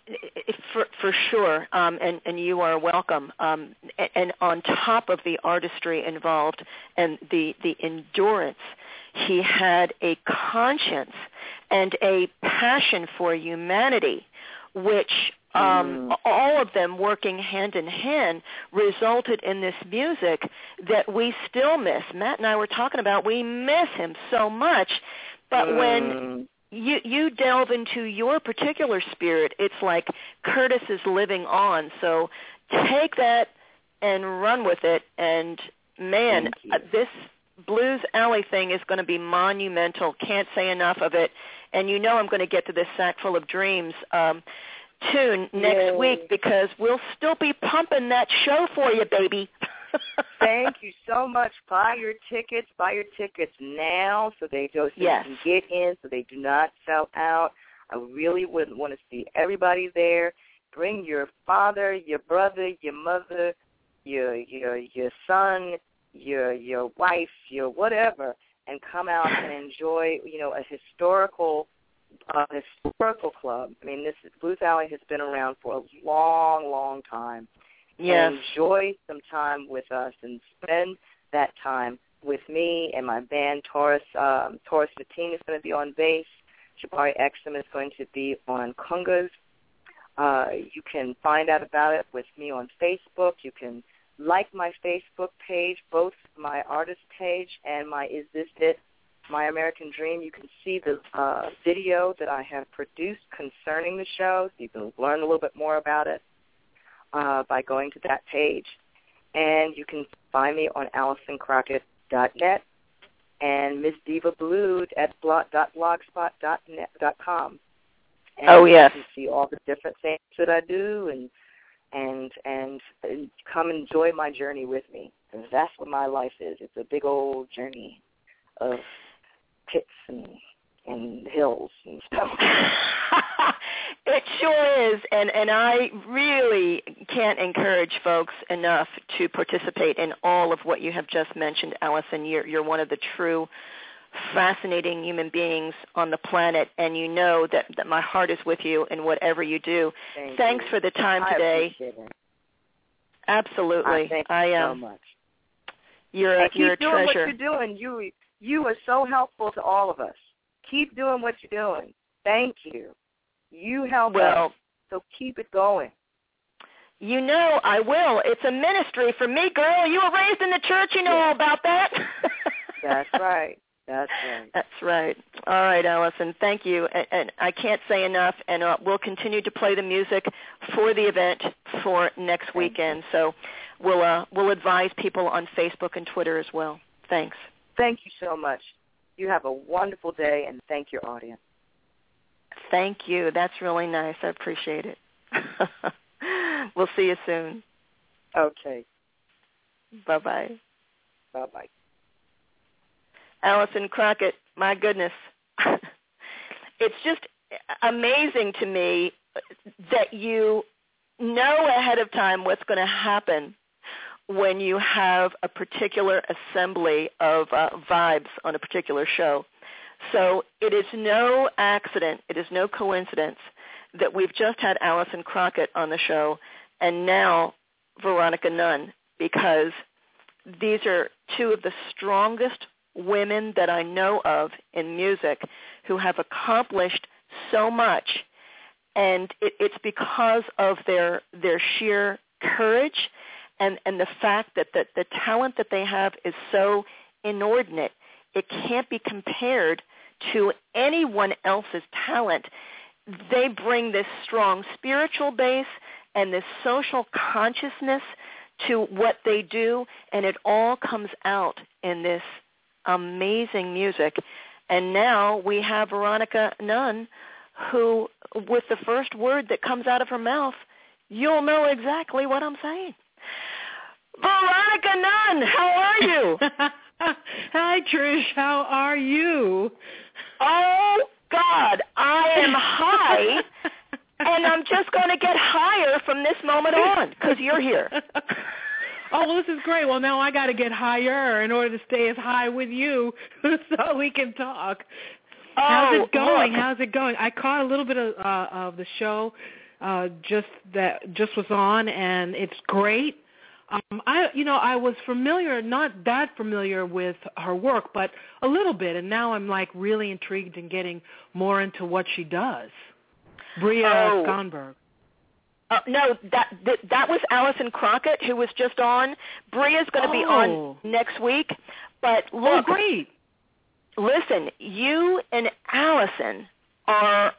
For sure, and you are welcome. And on top of the artistry involved and the endurance, he had a conscience and a passion for humanity, which all of them working hand in hand resulted in this music that we still miss. Matt and I were talking about, we miss him so much, but when you delve into your particular spirit, it's like Curtis is living on. So take that and run with it. And, man, this Blues Alley thing is going to be monumental. Can't say enough of it. And you know I'm going to get to this Sack Full of Dreams tune next week, because we'll still be pumping that show for you, baby. Thank you so much. Buy your tickets now so they can get in, so they do not sell out. I really would want to see everybody there. Bring your father, your brother, your mother, your son, your wife, your whatever, and come out and enjoy, you know, a historical club. I mean, Blues Alley has been around for a long, long time. Yes. Enjoy some time with us and spend that time with me and my band, Taurus. Taurus Mateen is going to be on bass. Jabari Exum is going to be on congas. You can find out about it with me on Facebook. You can like my Facebook page, both my artist page and my Is This It? My American Dream. You can see the video that I have produced concerning the show, so you can learn a little bit more about it by going to that page. And you can find me on AlisonCrockett.net and Miss Diva Blue at blogspot.com. And you can see all the different things that I do, and come enjoy my journey with me, because that's what my life is. It's a big old journey of pits and hills and stuff. It sure is, and I really can't encourage folks enough to participate in all of what you have just mentioned, Alison. You're one of the true fascinating human beings on the planet, and you know that my heart is with you in whatever you do. Thanks for the time today. I appreciate it. Absolutely. Thank you so much. You're a treasure. Keep doing what you're doing. You are so helpful to all of us. Keep doing what you're doing. Thank you. You help us, so keep it going. You know I will. It's a ministry for me, girl. You were raised in the church. You know all about that. That's right. That's right. That's right. All right, Allison, thank you. And I can't say enough, and we'll continue to play the music for the event for next weekend. So we'll advise people on Facebook and Twitter as well. Thanks. Thank you so much. You have a wonderful day, and thank your audience. Thank you. That's really nice. I appreciate it. We'll see you soon. Okay. Bye-bye. Bye-bye. Allison Crockett, my goodness. It's just amazing to me that you know ahead of time what's going to happen when you have a particular assembly of vibes on a particular show. So it is no accident, it is no coincidence that we've just had Allison Crockett on the show and now Veronica Nunn, because these are two of the strongest women that I know of in music who have accomplished so much, and it's because of their sheer courage and the fact that the talent that they have is so inordinate. It can't be compared to anyone else's talent. They bring this strong spiritual base and this social consciousness to what they do, and it all comes out in this amazing music. And now we have Veronica Nunn, who, with the first word that comes out of her mouth, you'll know exactly what I'm saying. Veronica Nunn, how are you? Hi, Trish. How are you? Oh, God, I am high, and I'm just going to get higher from this moment on because you're here. Oh, well, this is great. Well, now I got to get higher in order to stay as high with you so we can talk. How's it going? Look. How's it going? I caught a little bit of the show just was on, and it's great. I was familiar, not that familiar with her work, but a little bit, and now I'm like really intrigued in getting more into what she does. Bria Skonberg. No, that was Allison Crockett, who was just on. Bria's going to be on next week. But look, great. Listen, you and Allison are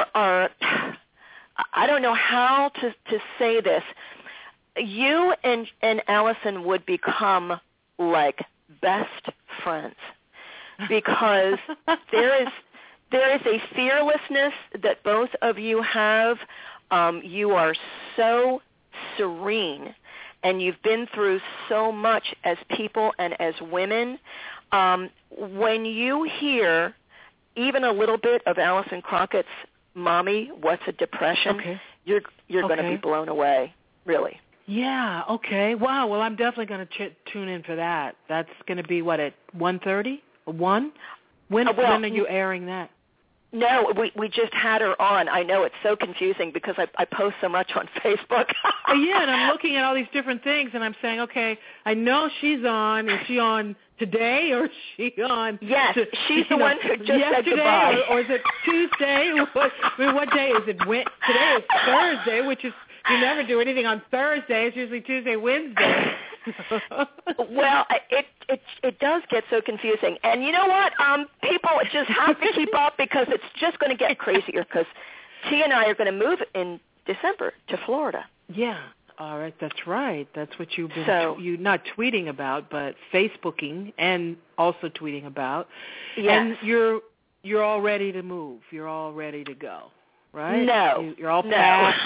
I don't know how to say this. You and Allison would become like best friends because there is a fearlessness that both of you have. You are so serene, and you've been through so much as people and as women. When you hear even a little bit of Allison Crockett's "Mommy, What's a Depression?" you're going to be blown away, really. Yeah, okay. Wow, well, I'm definitely going to tune in for that. That's going to be, what, at 1:30? 1? When are you airing that? No, we just had her on. I know it's so confusing because I post so much on Facebook. Yeah, and I'm looking at all these different things, and I'm saying, okay, I know she's on. Is she on today, or is she on? Yes, she's the one who just said goodbye. Or is it Tuesday? What day is it? Today is Thursday, which is, you never do anything on Thursday. It's usually Tuesday, Wednesday. Well, it does get so confusing. And you know what? People just have to keep up because it's just going to get crazier because T and I are going to move in December to Florida. Yeah. All right. That's right. That's what you've been you not tweeting about, but Facebooking and also tweeting about. Yes. And you're all ready to move. You're all ready to go. Right? No. You're all packed.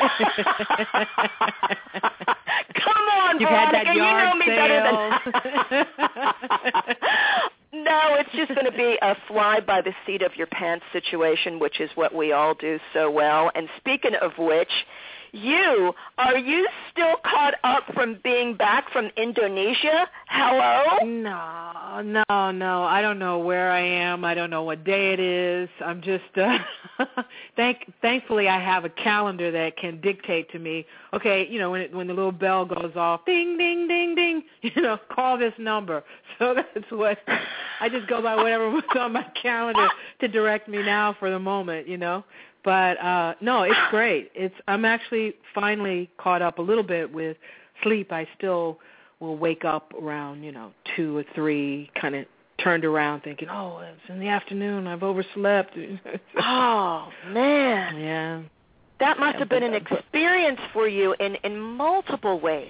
Come on, You've Veronica, had that yard you know me better than No, it's just going to be a fly by the seat of your pants situation, which is what we all do so well. And speaking of which, are you still caught up from being back from Indonesia? Hello? No. I don't know where I am. I don't know what day it is. I'm just, thankfully I have a calendar that can dictate to me, okay, when the little bell goes off, ding, ding, ding, ding, call this number. So that's what, I just go by whatever was on my calendar to direct me now for the moment, But no, it's great. I'm actually finally caught up a little bit with sleep. I still will wake up around 2 or 3, kind of turned around thinking, oh, it's in the afternoon, I've overslept. Oh, man. Yeah. That must have been an experience for you in multiple ways.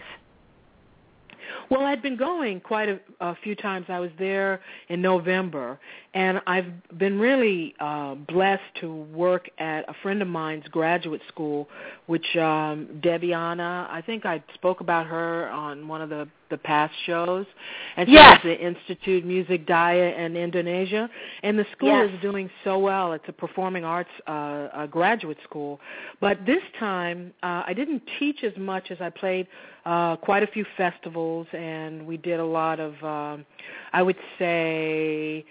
Well, I'd been going quite a few times. I was there in November, and I've been really blessed to work at a friend of mine's graduate school, which Debiana, I think I spoke about her on one of the past shows. And she has the Institute Music Daya in Indonesia, and the school is doing so well. It's a performing arts graduate school. But this time, I didn't teach as much as I played quite a few festivals, and we did a lot of, I would say,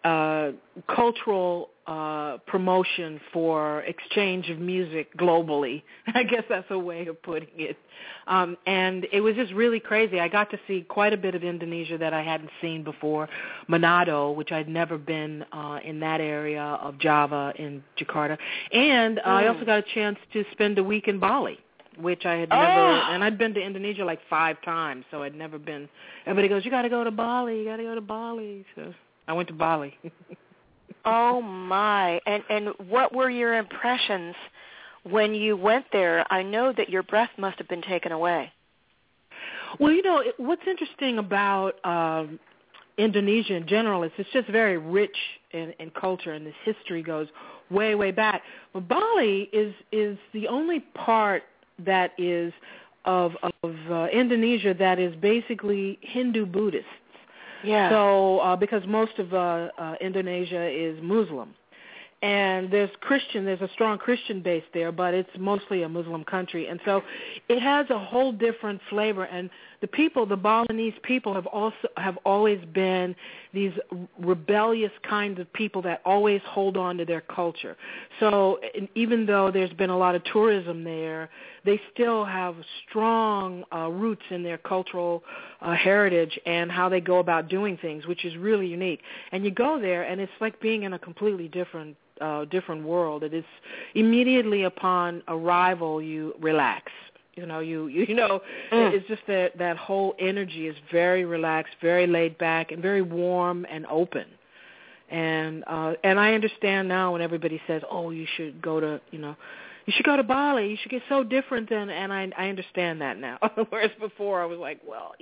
cultural promotion for exchange of music globally. I guess that's a way of putting it. And it was just really crazy. I got to see quite a bit of Indonesia that I hadn't seen before. Manado, which I'd never been in that area of Java in Jakarta. And I also got a chance to spend a week in Bali, which I had never, and I'd been to Indonesia like 5 times, so I'd never been. Everybody goes, you got to go to Bali, you got to go to Bali. So I went to Bali. Oh, my. And what were your impressions when you went there? I know that your breath must have been taken away. Well, you know, what's interesting about Indonesia in general is it's just very rich in culture, and this history goes way, way back. But Bali is the only part that is of Indonesia that is basically Hindu Buddhists. Yeah. So because most of Indonesia is Muslim, and there's a strong Christian base there, but it's mostly a Muslim country, and so it has a whole different flavor. And the Balinese people have always been these rebellious kinds of people that always hold on to their culture. So even though there's been a lot of tourism there, they still have strong roots in their cultural heritage and how they go about doing things, which is really unique. And you go there, and it's like being in a completely different world. It is immediately upon arrival you relax. You know, it's just that whole energy is very relaxed, very laid back, and very warm and open. And I understand now when everybody says, "Oh, you should go to Bali. You should get so different." And I understand that now. Whereas before I was like, well,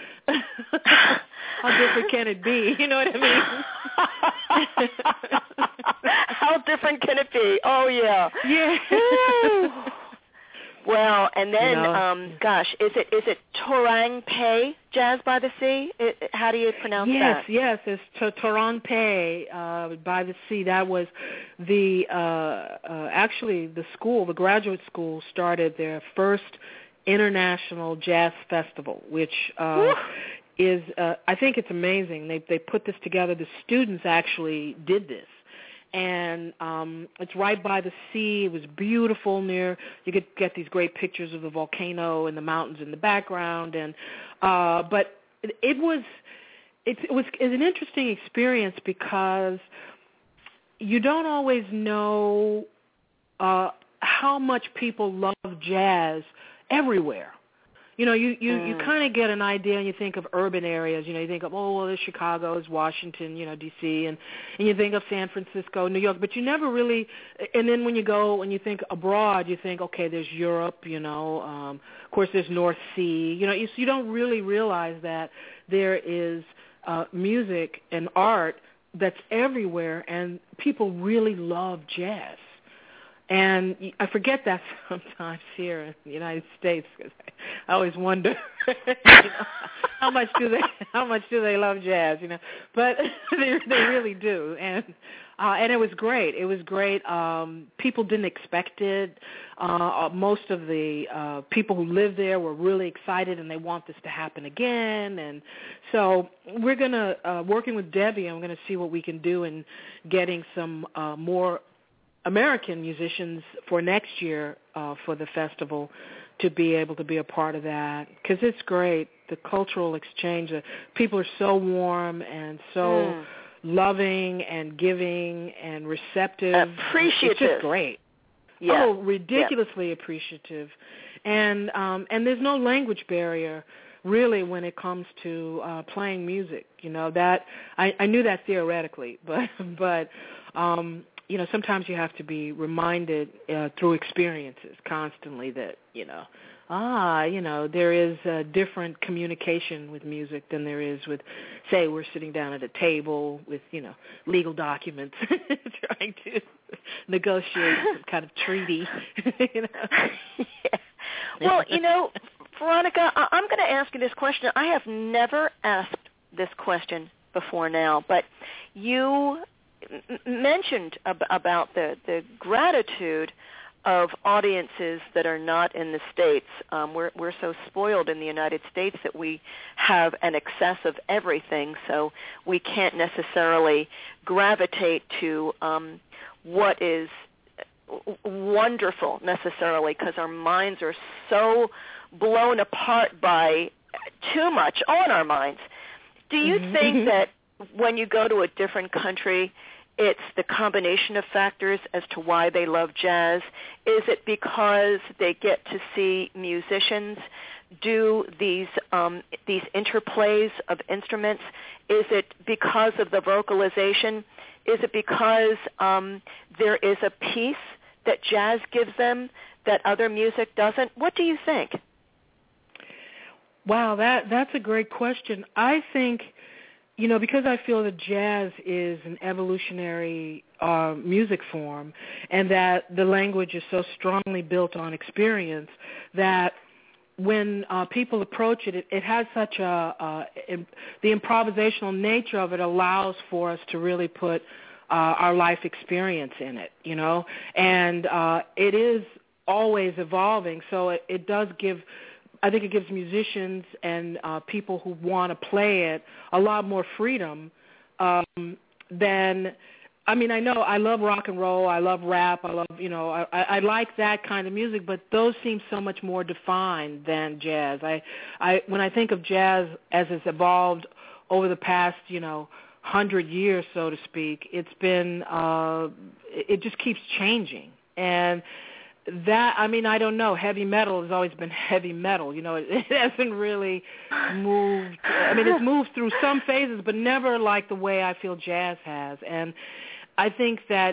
how different can it be? You know what I mean? How different can it be? Oh, yeah. Yeah. Well, and then, is it Torang Pay, Jazz by the Sea? How do you pronounce that? Yes, it's Torang Pay by the Sea. That was actually the graduate school started their first international jazz festival, which is, I think it's amazing. They put this together. The students actually did this. And it's right by the sea. It was beautiful. You could get these great pictures of the volcano and the mountains in the background. And but it was an interesting experience because you don't always know how much people love jazz everywhere. You kind of get an idea, and you think of urban areas. You think of, there's Chicago, there's Washington, D.C., and you think of San Francisco, New York, but you never really. And then when you think abroad, you think, okay, there's Europe. Of course, there's North Sea. You don't really realize that there is music and art that's everywhere, and people really love jazz. And I forget that sometimes here in the United States because I always wonder, how much do they love jazz? But they really do, and it was great. It was great. People didn't expect it. Most of the people who live there were really excited, and they want this to happen again. And so we're gonna working with Debbie. I'm gonna see what we can do in getting some more American musicians for next year for the festival to be able to be a part of that, because it's great. The cultural exchange, people are so warm and so loving and giving and receptive. Appreciative. It's just great. Yeah. Oh, ridiculously appreciative. And there's no language barrier really when it comes to playing music. You know, that I knew that theoretically, but you know, sometimes you have to be reminded through experiences constantly that, you know, there is a different communication with music than there is with, say, we're sitting down at a table with, you know, legal documents trying to negotiate some kind of treaty. You know? Yeah. Well, you know, Veronica, I'm going to ask you this question. I have never asked this question before now, but you mentioned about the gratitude of audiences that are not in the States. We're so spoiled in the United States that we have an excess of everything, so we can't necessarily gravitate to what is wonderful necessarily, because our minds are so blown apart by too much on our minds. Do you think that when you go to a different country, it's the combination of factors as to why they love jazz? Is it because they get to see musicians do these interplays of instruments? Is it because of the vocalization? Is it because there is a piece that jazz gives them that other music doesn't? What do you think? Wow, that's a great question. I think, you know, because I feel that jazz is an evolutionary music form, and that the language is so strongly built on experience, that when people approach it, it has such the improvisational nature of it allows for us to really put our life experience in it, you know, and it is always evolving, so it does give, I think it gives musicians and people who want to play it a lot more freedom than, I mean, I know I love rock and roll, I love rap, I love, you know, I like that kind of music, but those seem so much more defined than jazz. When I think of jazz as it's evolved over the past, you know, 100 years, so to speak, it's been, it just keeps changing. And that, I mean, I don't know. Heavy metal has always been heavy metal. You know, it hasn't really moved. I mean, it's moved through some phases, but never like the way I feel jazz has. And I think that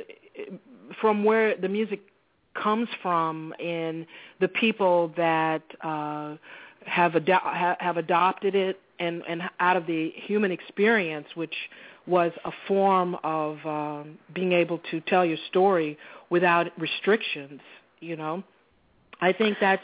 from where the music comes from in the people that have adopted it and out of the human experience, which was a form of being able to tell your story without restrictions, you know. I think that's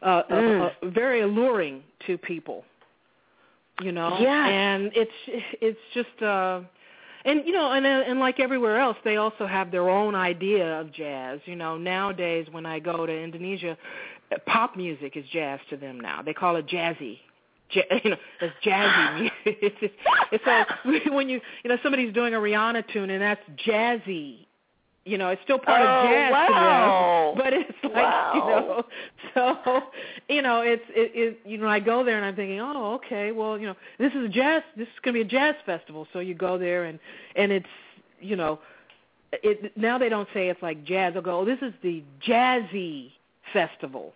very alluring to people, you know. Yeah. And it's just and you know, and like everywhere else, they also have their own idea of jazz. You know, nowadays when I go to Indonesia, pop music is jazz to them now. They call it jazzy. You know, it's jazzy music. It's like when you know, somebody's doing a Rihanna tune and that's jazzy. You know, it's still part of jazz to them, but it's like, you know, so, you know, it you know, I go there and I'm thinking, oh, okay, well, you know, this is going to be a jazz festival. So you go there and it's, you know, now they don't say it's like jazz. They'll go, oh, this is the Jazzy Festival.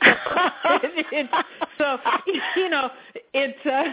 So you know, it's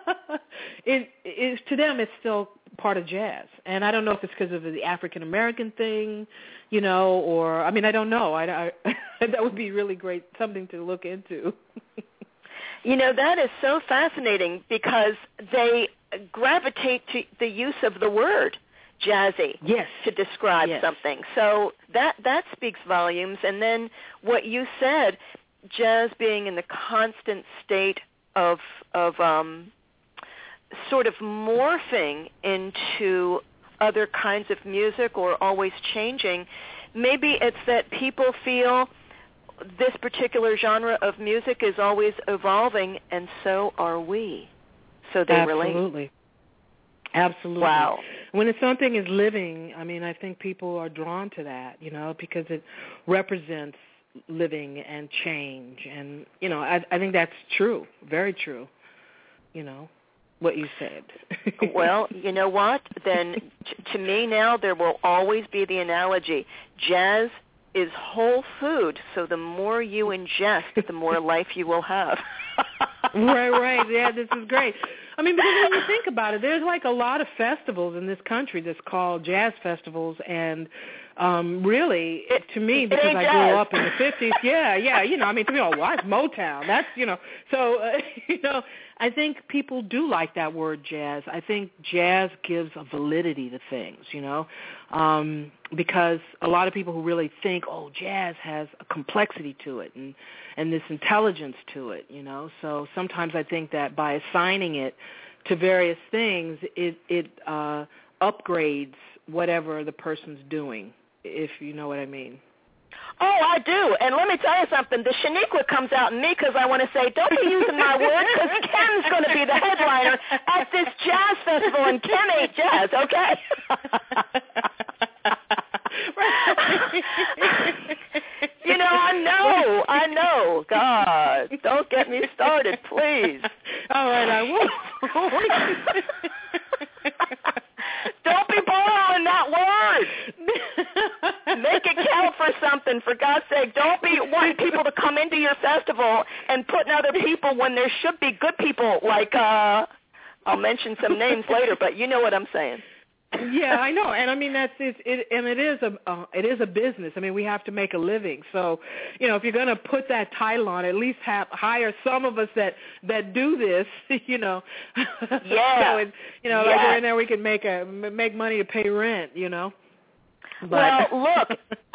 to them it's still part of jazz, and I don't know if it's because of the African American thing, you know, or I mean I don't know. I that would be really great, something to look into. You know, that is so fascinating because they gravitate to the use of the word jazzy to describe something. So that speaks volumes. And then what you said, jazz being in the constant state of sort of morphing into other kinds of music or always changing, maybe it's that people feel this particular genre of music is always evolving, and so are we. So they relate. Absolutely. Wow. When something is living, I mean, I think people are drawn to that, you know, because it represents living and change. And, you know, I think that's true, very true, you know, what you said. Well, you know what? Then to me now there will always be the analogy. Jazz is whole food, so the more you ingest, the more life you will have. Right. Yeah, this is great. I mean, because when you think about it, there's like a lot of festivals in this country that's called jazz festivals, and really, to me, because I grew up in the 50s, I mean, to me, why is Motown? That's, so, I think people do like that word jazz. I think jazz gives a validity to things, because a lot of people who really think, jazz has a complexity to it and this intelligence to it, So sometimes I think that by assigning it to various things, it upgrades whatever the person's doing, if you know what I mean. Oh, I do. And let me tell you something. The Shaniqua comes out in me because I want to say, don't be using my words, because Ken's going to be the headliner at this jazz festival, and Ken ain't jazz, okay? I know. God, don't get me started, please. All right, I won't. Don't be borrowing that word. Make it count for something, for God's sake. Don't be wanting people to come into your festival and putting other people when there should be good people, like, I'll mention some names later, but you know what I'm saying. Yeah, I know, and I mean it is a business. I mean, we have to make a living. So, if you're going to put that title on, at least hire some of us that do this. Yeah. So like we're in there, we can make money to pay rent. But. Well, look,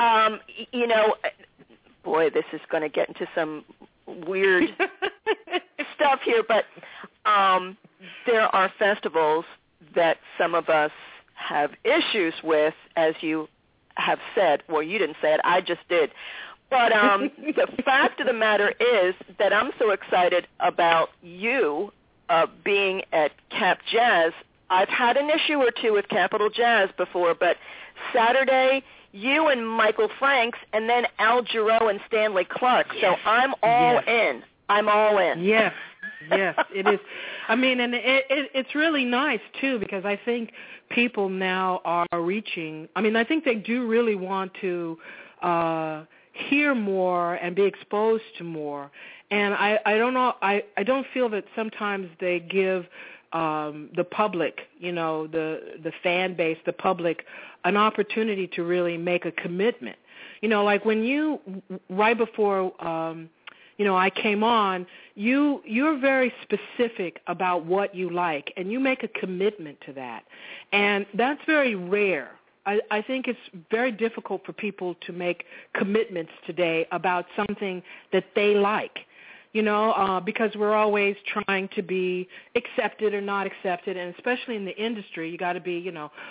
boy, this is going to get into some weird stuff here, but there are festivals that some of us have issues with, as you have said. Well, you didn't say it, I just did. But the fact of the matter is that I'm so excited about you being at Cap Jazz. I've had an issue or two with Capitol Jazz before, but Saturday, you and Michael Franks, and then Al Jarreau and Stanley Clark. So I'm all in. I'm all in. Yes, it is. I mean, and it's really nice, too, because I think people now are reaching, I think they do really want to hear more and be exposed to more. And I don't know, I don't feel that sometimes they give the public, the fan base, the public, an opportunity to really make a commitment. Like when right before I came on, you're very specific about what you like, and you make a commitment to that. And that's very rare. I think it's very difficult for people to make commitments today about something that they like, because we're always trying to be accepted or not accepted, and especially in the industry, you got to be,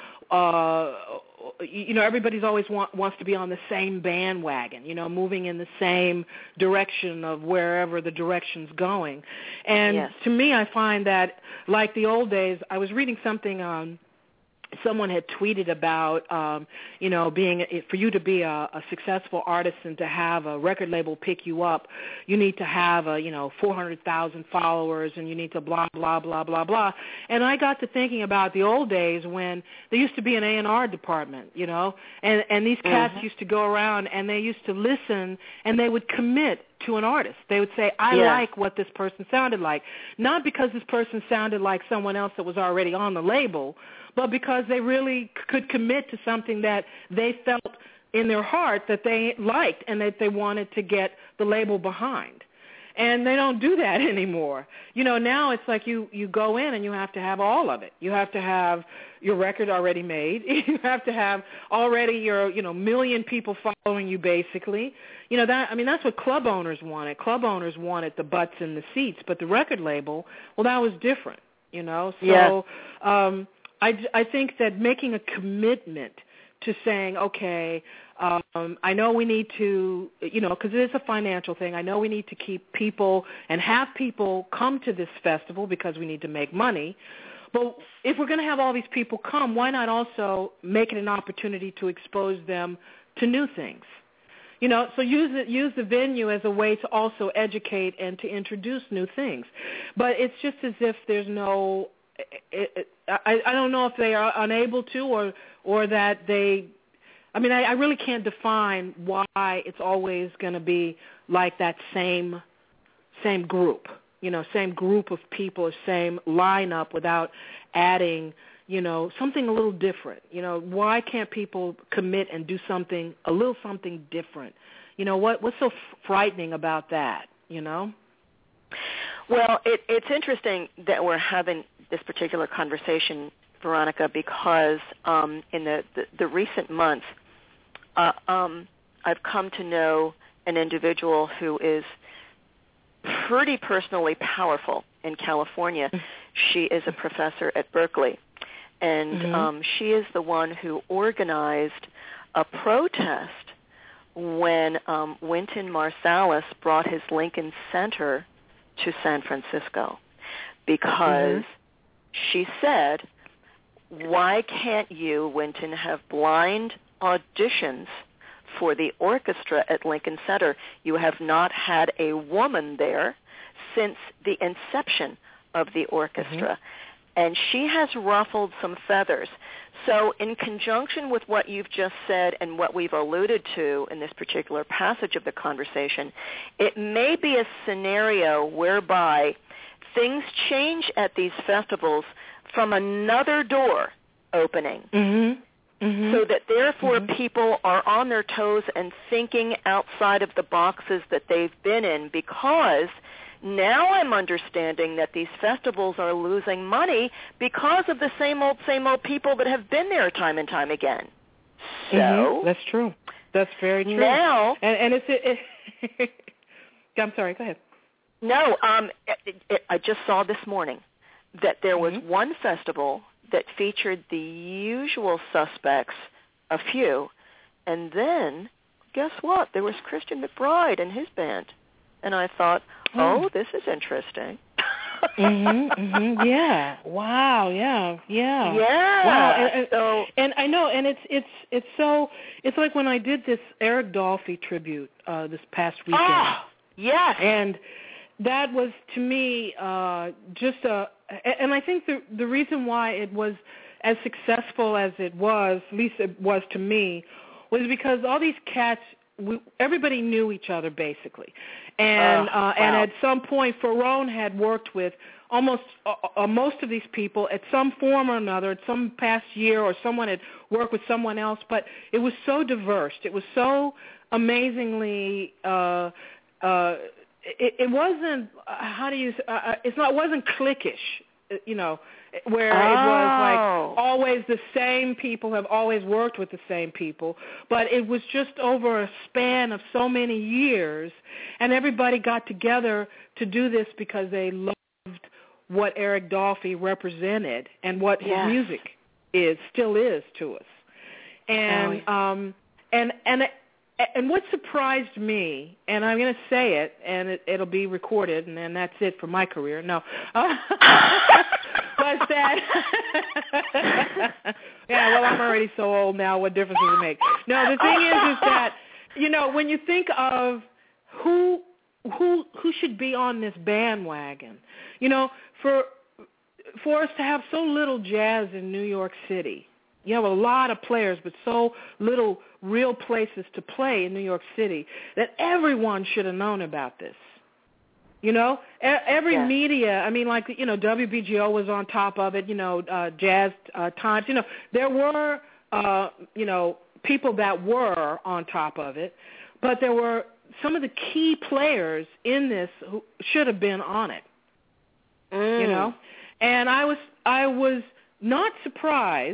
everybody's always wants to be on the same bandwagon, moving in the same direction of wherever the direction's going. And to me, I find that, like the old days, I was reading something someone had tweeted about, for you to be a successful artist and to have a record label pick you up, you need to have 400,000 followers, and you need to blah, blah, blah, blah, blah. And I got to thinking about the old days when there used to be an A&R department, and these cats used to go around and they used to listen, and they would commit to an artist. They would say, I like what this person sounded like, not because this person sounded like someone else that was already on the label, but because they really could commit to something that they felt in their heart that they liked and that they wanted to get the label behind. And they don't do that anymore. Now it's like you go in and you have to have all of it. You have to have your record already made. You have to have already your, million people following you, basically. That's what club owners wanted. Club owners wanted the butts in the seats, but the record label, well, that was different, So I think that making a commitment to saying, okay, I know we need to, because it is a financial thing. I know we need to keep people and have people come to this festival because we need to make money. But if we're going to have all these people come, why not also make it an opportunity to expose them to new things? So use the venue as a way to also educate and to introduce new things. But it's just as if there's no I don't know if they are unable to or that they – I really can't define why it's always going to be like that same group. same group of people, same lineup without adding, something a little different. Why can't people commit and do something different? What's so frightening about that? Well, it's interesting that we're having this particular conversation, Veronica, because in the recent months, I've come to know an individual who is pretty personally powerful in California. She is a professor at Berkeley, and she is the one who organized a protest when Wynton Marsalis brought his Lincoln Center to San Francisco, because she said, why can't you, Wynton, have blind auditions for the orchestra at Lincoln Center? You have not had a woman there since the inception of the orchestra. And she has ruffled some feathers. So in conjunction with what you've just said and what we've alluded to in this particular passage of the conversation, it may be a scenario whereby things change at these festivals from another door opening, so that therefore people are on their toes and thinking outside of the boxes that they've been in, because now I'm understanding that these festivals are losing money because of the same old people that have been there time and time again. So that's true. That's very true. Now, and it's I'm sorry. Go ahead. No, I just saw this morning that there was one festival that featured the usual suspects, a few, and then guess what? There was Christian McBride and his band. And I thought, this is interesting. Yeah. Wow. Yeah. Wow. And I know, and it's like when I did this Eric Dolphy tribute this past weekend. Oh, yes. And that was, to me, and I think the reason why it was as successful as it was, at least it was to me, was because all these cats, everybody knew each other basically, and at some point, Ferrone had worked with almost most of these people at some form or another, at some past year, or someone had worked with someone else. But it was so diverse. It was so amazingly. It wasn't. It wasn't cliquish. Where it was like always the same people have always worked with the same people, but it was just over a span of so many years, and everybody got together to do this because they loved what Eric Dolphy represented and what his music still is to us. And and what surprised me, and I'm going to say it, and it'll be recorded, and then that's it for my career. No. Was that I'm already so old now, what difference does it make? No, the thing is that, when you think of who should be on this bandwagon, for us to have so little jazz in New York City. You have a lot of players, but so little real places to play in New York City that everyone should have known about this. Every media, WBGO was on top of it, Jazz Times, there were, people that were on top of it, but there were some of the key players in this who should have been on it, and I was not surprised,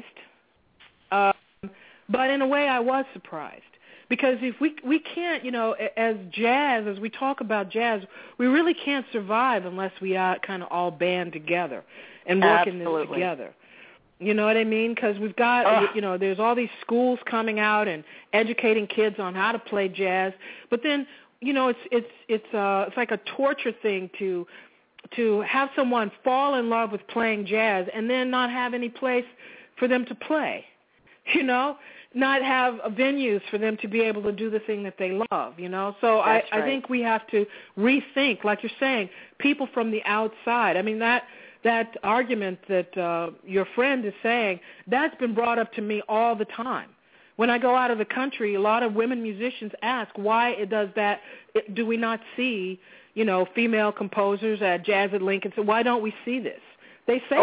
but in a way I was surprised. Because if we can't, as we talk about jazz, we really can't survive unless we kind of all band together and work in this together. You know what I mean? Because we've got, there's all these schools coming out and educating kids on how to play jazz. But then, it's like a torture thing to have someone fall in love with playing jazz and then not have any place for them to play. Not have venues for them to be able to do the thing that they love, So I think we have to rethink, like you're saying, people from the outside. I mean, that argument that your friend is saying, that's been brought up to me all the time. When I go out of the country, a lot of women musicians ask, why do we not see, female composers at Jazz at Lincoln? So why don't we see this? They say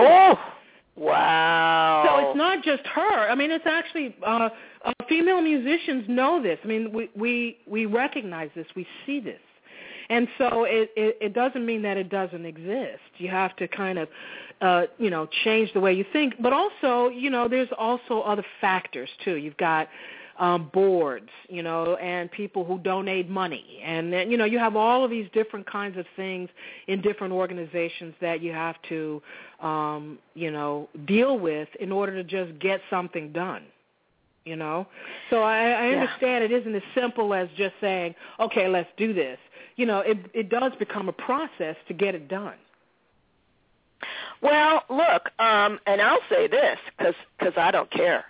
wow. So it's not just her. I mean, it's actually female musicians know this. I mean, we recognize this. We see this. And so it doesn't mean that it doesn't exist. You have to kind of, change the way you think. But also, there's also other factors, too. You've got boards, and people who donate money. And then, you have all of these different kinds of things in different organizations that you have to, deal with in order to just get something done. So I understand it isn't as simple as just saying, okay, let's do this. It does become a process to get it done. Well, look, and I'll say this because I don't care.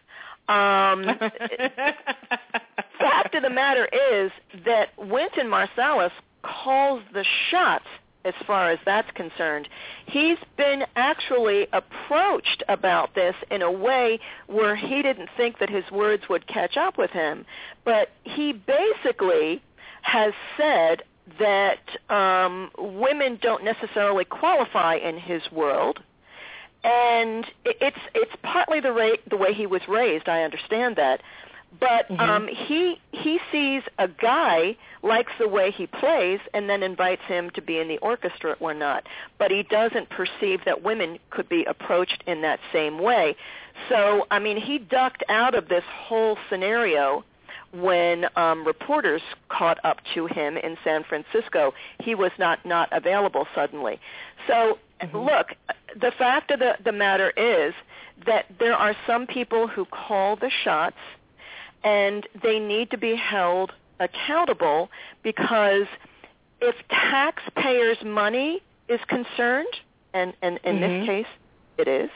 Fact of the matter is that Wynton Marsalis calls the shots as far as that's concerned. He's been actually approached about this in a way where he didn't think that his words would catch up with him. But he basically has said that women don't necessarily qualify in his world, and it's partly the way he was raised. I understand that, but he sees a guy, likes the way he plays, and then invites him to be in the orchestra or not. But he doesn't perceive that women could be approached in that same way. So, I mean, he ducked out of this whole scenario when reporters caught up to him in San Francisco. He was not available suddenly. So, look, the fact of the matter is that there are some people who call the shots, and they need to be held accountable, because if taxpayers' money is concerned, and in this case it is,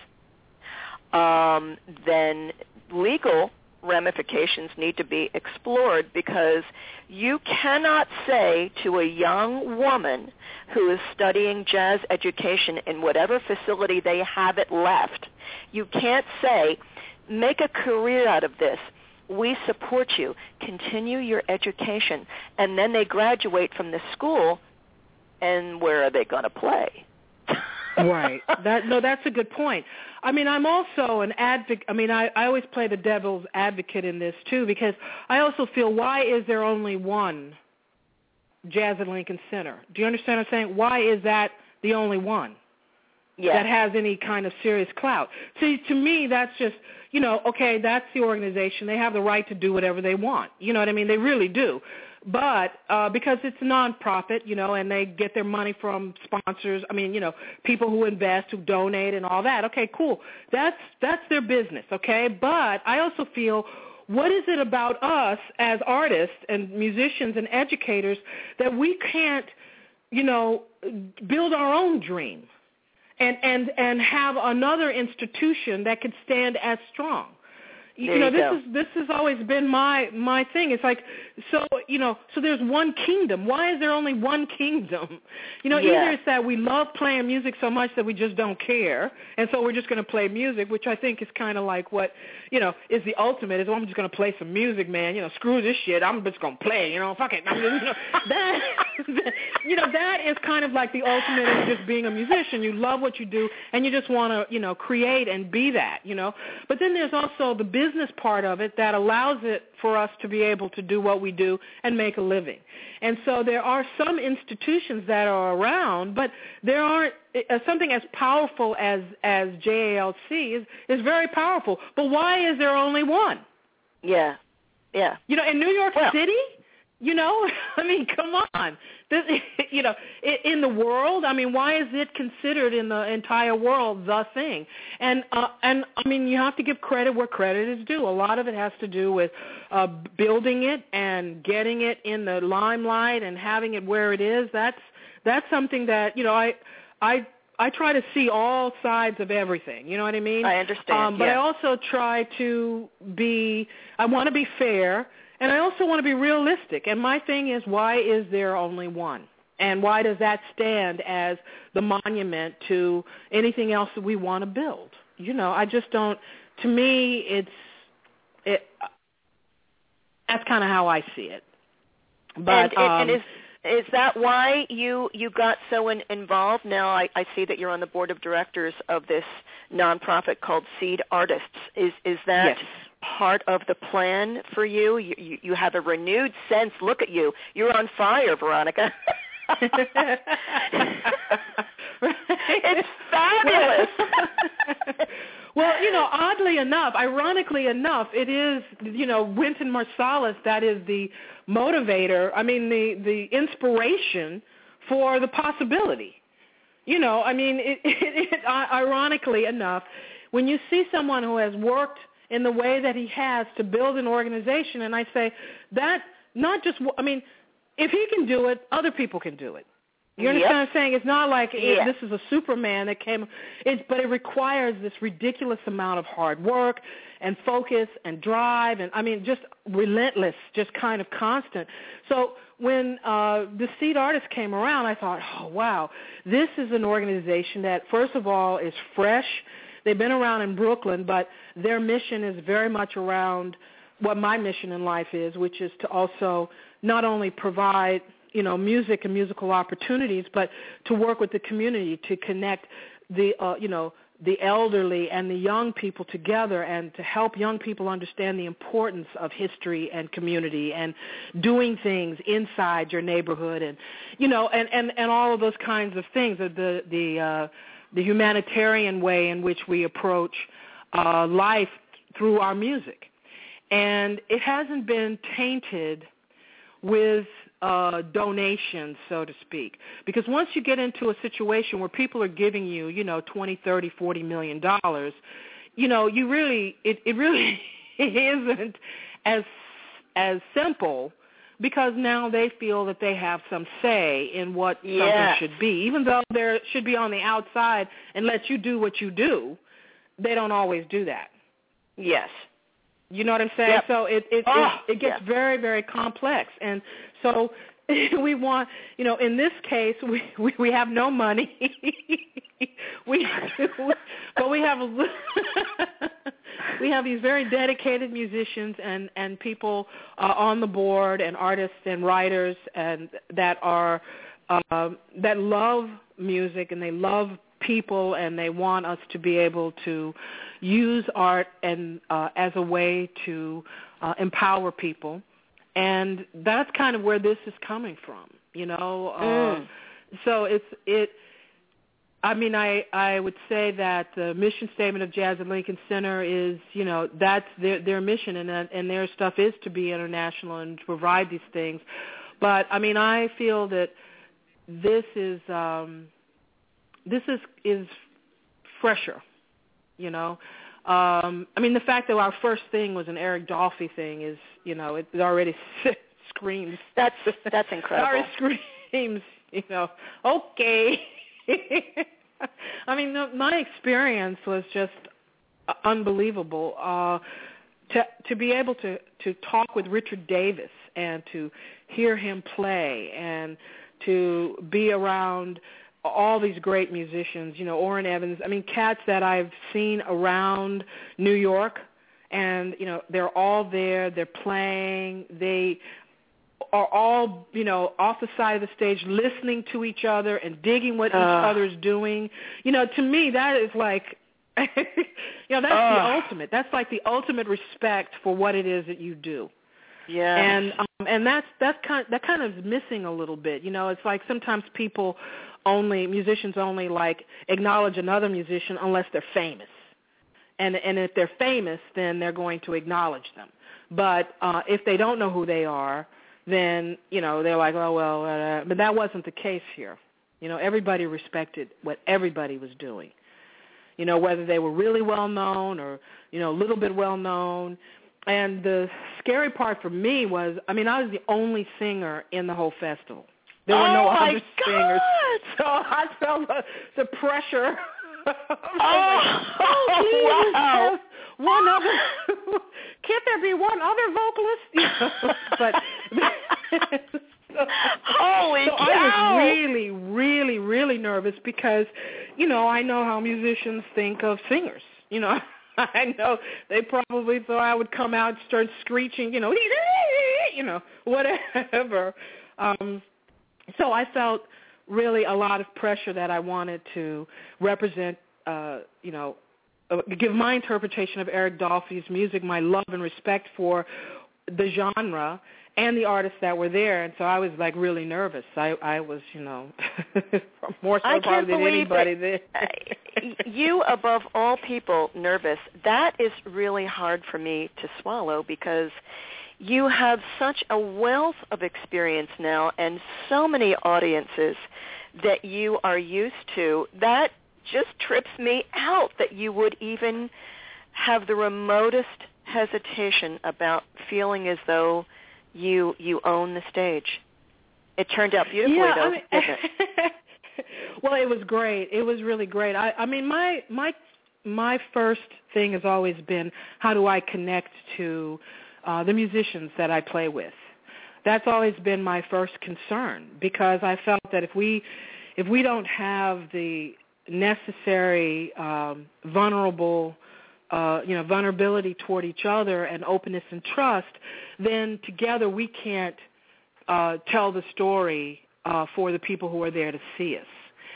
then legal ramifications need to be explored, because you cannot say to a young woman who is studying jazz education in whatever facility they have it left, you can't say, make a career out of this. We support you. Continue your education. And then they graduate from the school, and where are they going to play? Right. That's a good point. I mean, I'm also an advocate. I mean, I always play the devil's advocate in this, too, because I also feel, why is there only one Jazz at Lincoln Center? Do you understand what I'm saying? Why is that the only one that has any kind of serious clout? See, to me, that's just, okay, that's the organization. They have the right to do whatever they want. You know what I mean? They really do. But because it's a nonprofit, and they get their money from sponsors, people who invest, who donate and all that. Okay, cool. That's their business, okay? But I also feel, what is it about us as artists and musicians and educators that we can't, build our own dream and have another institution that could stand as strong? This has always been my thing. It's like, so there's one kingdom. Why is there only one kingdom? Either it's that we love playing music so much that we just don't care, and so we're just going to play music, which I think is kind of like what, is the ultimate, is, I'm just going to play some music, man. Screw this shit. I'm just going to play, fuck it. That is kind of like the ultimate of just being a musician. You love what you do, and you just want to, create and be that, But then there's also the business part of it that allows it for us to be able to do what we do and make a living. And so there are some institutions that are around, but there aren't something as powerful as JALC is very powerful. But why is there only one? Yeah. In New York City, come on. In the world, why is it considered in the entire world the thing? And you have to give credit where credit is due. A lot of it has to do with building it and getting it in the limelight and having it where it is. That's something that, I try to see all sides of everything. You know what I mean? I understand. But I also try to I want to be fair. And I also want to be realistic. And my thing is, why is there only one? And why does that stand as the monument to anything else that we want to build? I just don't. To me, That's kind of how I see it. But and is that why you got so involved? Now I see that you're on the board of directors of this nonprofit called Seed Artists. Is that yes. part of the plan for you? You have a renewed sense. Look at you. You're on fire, Veronica. It's fabulous. Well, oddly enough, ironically enough, it is, Wynton Marsalis that is the motivator, the inspiration for the possibility. Ironically enough, when you see someone who has worked in the way that he has to build an organization, and I say that not just, if he can do it, other people can do it. You understand what I'm saying? It's not like this is a Superman that came, but it requires this ridiculous amount of hard work and focus and drive and, just relentless, just kind of constant. So when the Seed Artists came around, I thought, oh, wow, this is an organization that, first of all, is fresh. They've been around in Brooklyn, but their mission is very much around what my mission in life is, which is to also not only provide music and musical opportunities, but to work with the community to connect the elderly and the young people together and to help young people understand the importance of history and community and doing things inside your neighborhood and, and all of those kinds of things, the humanitarian way in which we approach life through our music. And it hasn't been tainted with donations, so to speak. Because once you get into a situation where people are giving you, $20, $30, $40 million, you really, it really isn't as simple, because now they feel that they have some say in what something should be. Even though they should be on the outside and let you do what you do, they don't always do that. Yes. You know what I'm saying? Yep. So it gets very, very complex. And so we want, in this case, we have no money. But we have we have these very dedicated musicians and people on the board, and artists and writers, and that are that love music and they love people, and they want us to be able to use art and as a way to empower people. And that's kind of where this is coming from, So I would say that the mission statement of Jazz at Lincoln Center is, that's their mission, and their stuff is to be international and to provide these things. But I feel that this is fresher, the fact that our first thing was an Eric Dolphy thing is, it already screams. That's incredible. Already screams, okay. My experience was just unbelievable. To be able to talk with Richard Davis and to hear him play and to be around all these great musicians, Orrin Evans, cats that I've seen around New York, and, they're all there, they're playing, they are all, off the side of the stage listening to each other and digging what each other's doing. To me, that is like, that's the ultimate. That's like the ultimate respect for what it is that you do. Yeah. And that kind of is missing a little bit. It's like sometimes musicians only like acknowledge another musician unless they're famous. And if they're famous, then they're going to acknowledge them. But if they don't know who they are, then, they're like, oh, well, but that wasn't the case here. Everybody respected what everybody was doing. Whether they were really well known or, a little bit well known. And the scary part for me was, I was the only singer in the whole festival. There were no other singers. So I felt the pressure. Wow. One other. Can't there be one other vocalist? But holy cow. I was really, really, really nervous because, I know how musicians think of singers. I know they probably thought I would come out and start screeching, whatever. So I felt really a lot of pressure that I wanted to represent, give my interpretation of Eric Dolphy's music, my love and respect for the genre and the artists that were there. And so I was like really nervous. I was, more so probably than anybody there. You, above all people, nervous. That is really hard for me to swallow because you have such a wealth of experience now and so many audiences that you are used to. That just trips me out that you would even have the remotest hesitation about feeling as though you own the stage. It turned out beautifully, though, didn't it? Well, it was great. It was really great. I mean, my first thing has always been, how do I connect to the musicians that I play with? That's always been my first concern, because I felt that if we don't have the necessary vulnerability toward each other and openness and trust, then together we can't tell the story for the people who are there to see us.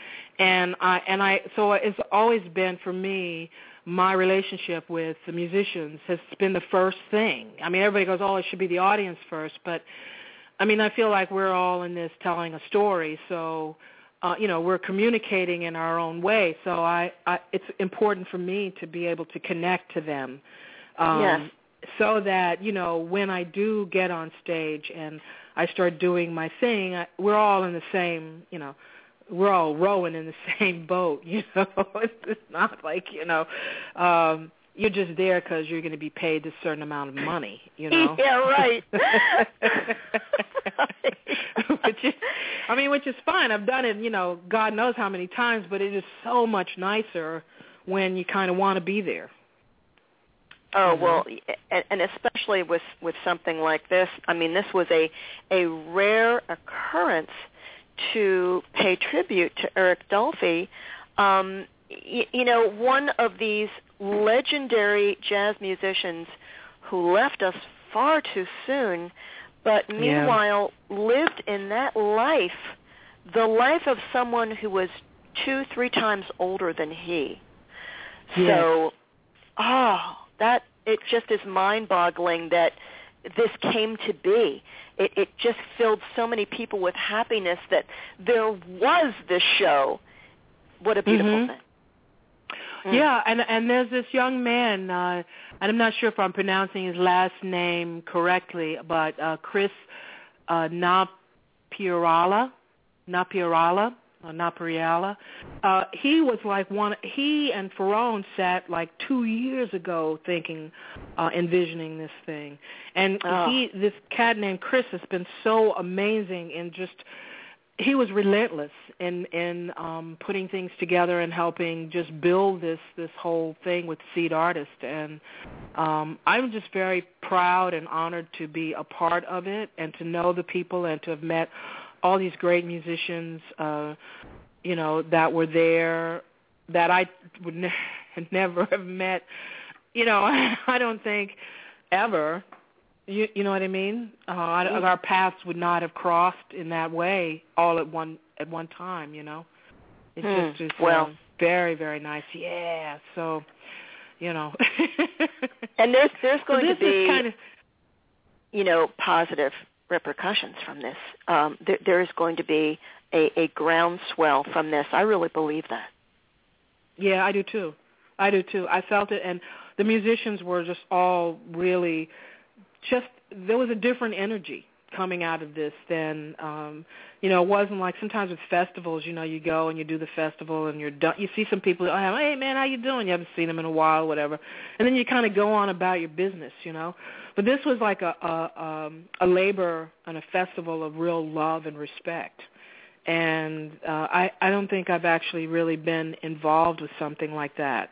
So it's always been for me, my relationship with the musicians has been the first thing. I mean, everybody goes, it should be the audience first, but I mean, I feel like we're all in this telling a story, so we're communicating in our own way. So it's important for me to be able to connect to them, so that when I do get on stage and I start doing my thing, we're all in the same, we're all rowing in the same boat. It's not like you're just there because you're going to be paid a certain amount of money. Yeah, right. Which is fine. I've done it, God knows how many times, but it is so much nicer when you kind of want to be there. Oh, well, and especially with something like this. I mean, this was a rare occurrence to pay tribute to Eric Dolphy. One of these legendary jazz musicians who left us far too soon, but meanwhile lived in that life, the life of someone who was 2-3 times older than he. Yes. So, that it just is mind-boggling that this came to be. It just filled so many people with happiness that there was this show. What a beautiful thing. Yeah, and there's this young man, and I'm not sure if I'm pronouncing his last name correctly, but Chris Napierala. He was like he and Ferrone sat like 2 years ago thinking, envisioning this thing. And this cat named Chris has been so amazing in just, he was relentless in putting things together and helping just build this whole thing with Seed Artist. And I'm just very proud and honored to be a part of it and to know the people and to have met all these great musicians, that were there that I would never have met, I don't think ever. You know what I mean? Our paths would not have crossed in that way all at one time. It just is very, very nice. Yeah. So, and there's going to be kind of, positive repercussions from this. There is going to be a groundswell from this. I really believe that. Yeah, I do too. I felt it, and the musicians were just all really there was a different energy coming out of this than, it wasn't like sometimes with festivals, you go and you do the festival and you're done. You see some people, hey, man, how you doing? You haven't seen them in a while, whatever. And then you kind of go on about your business, But this was like a labor and a festival of real love and respect. And I don't think I've actually really been involved with something like that.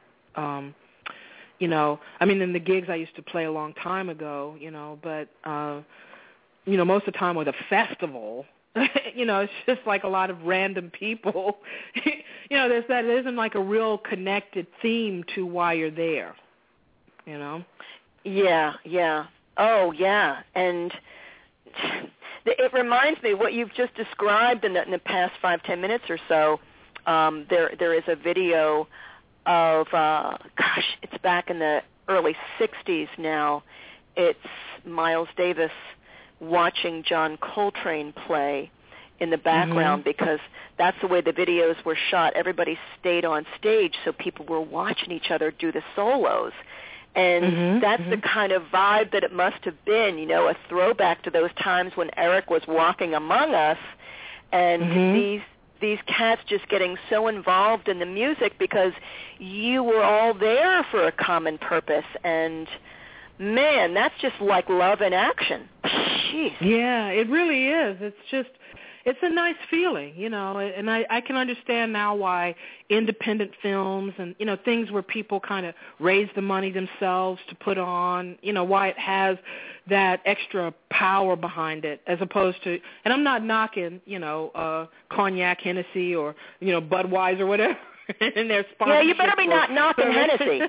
In the gigs I used to play a long time ago, but, most of the time with a festival, it's just like a lot of random people. There isn't like a real connected theme to why you're there, Yeah. Oh, yeah. And it reminds me what you've just described in the past 5-10 minutes or so. There is a video of it's back in the early 60s now. It's Miles Davis watching John Coltrane play in the background, because that's the way the videos were shot. Everybody stayed on stage, so people were watching each other do the solos. And that's the kind of vibe that it must have been, you know, a throwback to those times when Eric was walking among us, and these cats just getting so involved in the music because you were all there for a common purpose. And, man, that's just like love in action. Jeez. Yeah, it really is. It's a nice feeling, you know, and I can understand now why independent films and, you know, things where people kind of raise the money themselves to put on, you know, why it has that extra power behind it, as opposed to, and I'm not knocking, you know, Cognac, Hennessy, or, you know, Budweiser, whatever, in their sponsorship. Yeah, you better be not knocking Hennessy.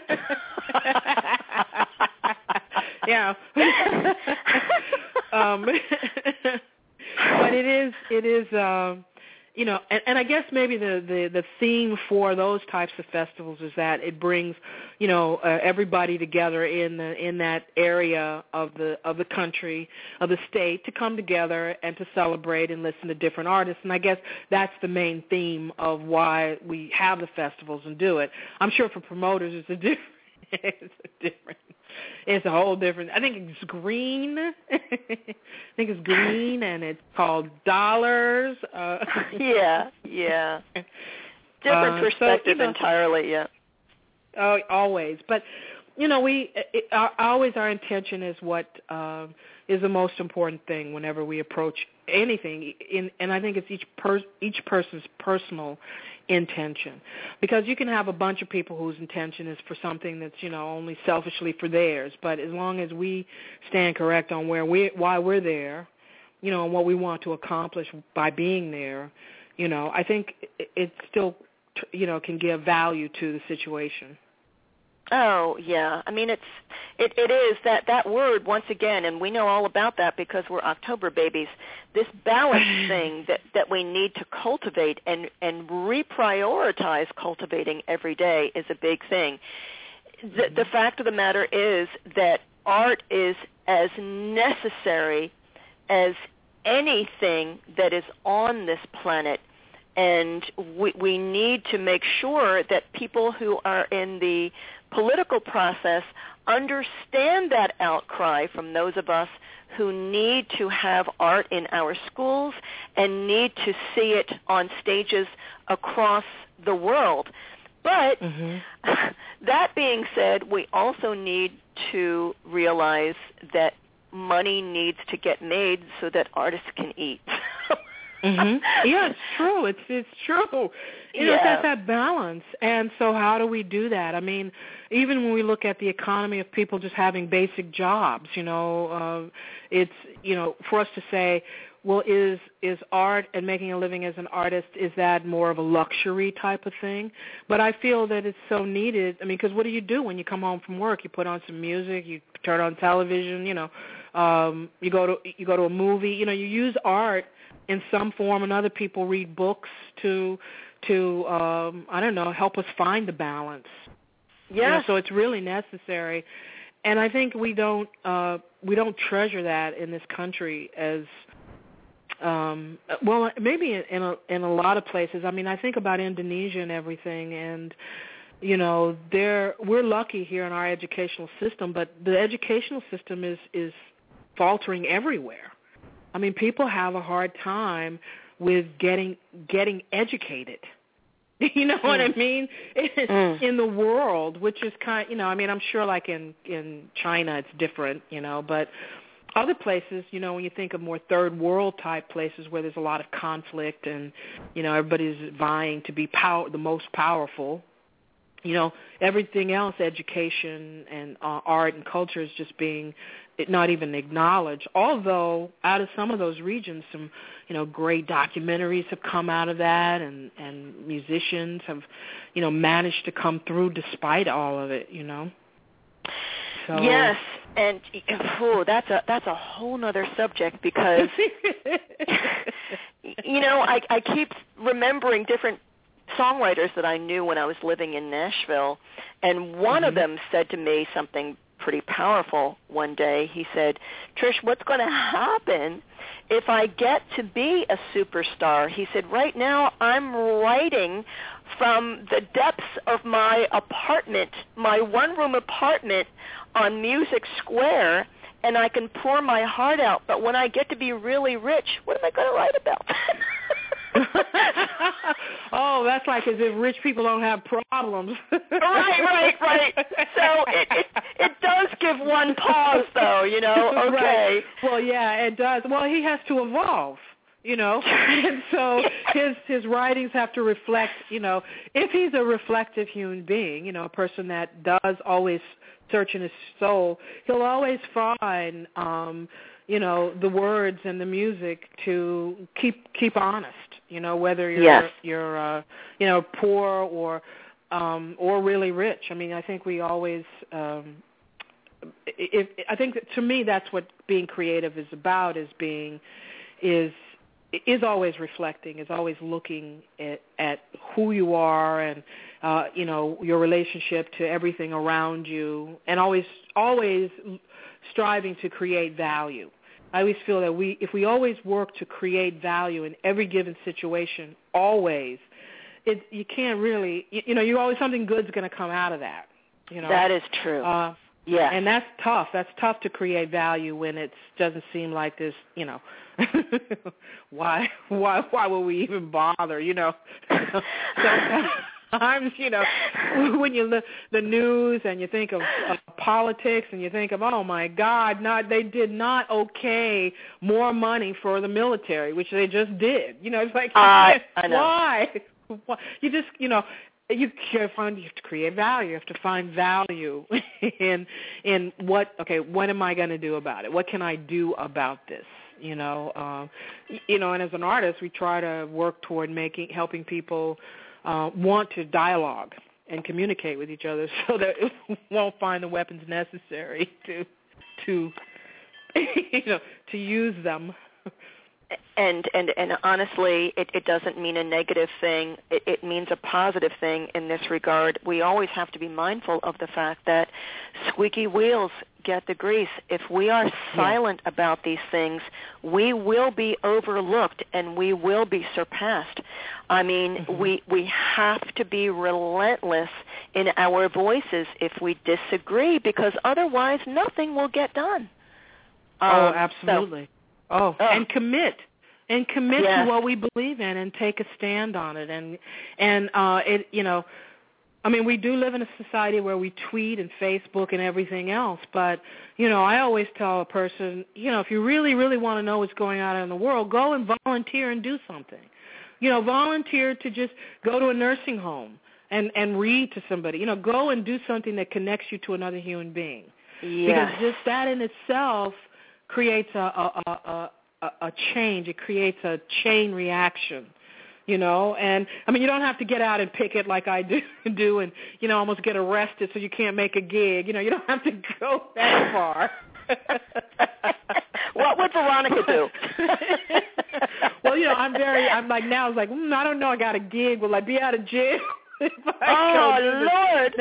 Yeah. But it is, you know, and I guess maybe the theme for those types of festivals is that it brings, you know, everybody together in that area of the country, of the state, to come together and to celebrate and listen to different artists. And I guess that's the main theme of why we have the festivals and do it. I'm sure for promoters it's a whole different. I think it's green. And it's called dollars. Yeah. Different perspective entirely. Yeah. Oh, always. But you know, always our intention is what is the most important thing whenever we approach anything. And I think it's each person's personal intention, because you can have a bunch of people whose intention is for something that's, you know, only selfishly for theirs, but as long as we stand correct on why we're there, you know, and what we want to accomplish by being there, you know, I think it still, you know, can give value to the situation. Oh, yeah. I mean, it is that word, once again, and we know all about that because we're October babies, this balance thing that we need to cultivate and reprioritize cultivating every day is a big thing. The fact of the matter is that art is as necessary as anything that is on this planet, and we need to make sure that people who are in the political process understand that outcry from those of us who need to have art in our schools and need to see it on stages across the world. But that being said, we also need to realize that money needs to get made so that artists can eat. Yeah, it's true. It's true. You know, it's that balance. And so how do we do that? I mean, even when we look at the economy of people just having basic jobs, you know, it's, you know, for us to say, well, is art and making a living as an artist, is that more of a luxury type of thing? But I feel that it's so needed. I mean, because what do you do when you come home from work? You put on some music, you turn on television, you know, you go to a movie, you know, you use art in some form, and other people read books to I don't know, help us find the balance. Yeah. You know, so it's really necessary, and I think we don't treasure that in this country as well. Maybe in a lot of places. I mean, I think about Indonesia and everything, and you know, we're lucky here in our educational system, but the educational system is faltering everywhere. I mean, people have a hard time with getting educated. You know what I mean? In the world, which is kind, you know, I mean, I'm sure like in China it's different, you know, but other places, you know, when you think of more third world type places where there's a lot of conflict and, you know, everybody's vying to be the most powerful, you know, everything else, education and art and culture is just being not even acknowledged. Although out of some of those regions, some, you know, great documentaries have come out of that, and musicians have, you know, managed to come through despite all of it, you know. So yes, and that's a whole nother subject because I keep remembering different songwriters that I knew when I was living in Nashville, and one of them said to me something pretty powerful one day. He said, "Trish, what's going to happen if I get to be a superstar?" He said, "Right now I'm writing from the depths of my apartment, my one-room apartment on Music Square, and I can pour my heart out. But when I get to be really rich, what am I going to write about?" Oh, that's like as if rich people don't have problems. Right. So it does give one pause, though, Okay. Right. Well, yeah, it does. Well, he has to evolve, and so his writings have to reflect, if he's a reflective human being, a person that does always search in his soul, he'll always find, the words and the music to keep honest. Whether you're poor or really rich. I mean, I think we always. I think that, to me, that's what being creative is about. Is always reflecting. Is always looking at who you are and your relationship to everything around you, and always striving to create value. I always feel that if we always work to create value in every given situation, always, you can't really, you always something good's going to come out of that. That is true. Yeah, and that's tough. That's tough to create value when it doesn't seem like this. Why would we even bother? Sometimes, when you look the news and you think of politics and you think of, oh my God, they did not okay more money for the military, which they just did. It's like, I know. Why? You just, you have to create value. You have to find value in what am I going to do about it? What can I do about this? And as an artist, we try to work toward helping people want to dialogue and communicate with each other, so that we won't find the weapons necessary to use them. And honestly, it doesn't mean a negative thing. It means a positive thing in this regard. We always have to be mindful of the fact that squeaky wheels get the grease. If we are silent about these things, we will be overlooked and we will be surpassed. I mean, we have to be relentless in our voices if we disagree, because otherwise nothing will get done. Absolutely. And commit to what we believe in and take a stand on it. We do live in a society where we tweet and Facebook and everything else, but, I always tell a person, if you really, really want to know what's going on in the world, go and volunteer and do something. Volunteer to just go to a nursing home and read to somebody. Go and do something that connects you to another human being. Yes. Because just that in itself creates a change. It creates a chain reaction, and I mean, you don't have to get out and picket like I do and, almost get arrested so you can't make a gig. You don't have to go that far. What would Veronica do? Well, I'm like now, it's like, I don't know, I got a gig. Will I be out of jail? Lord.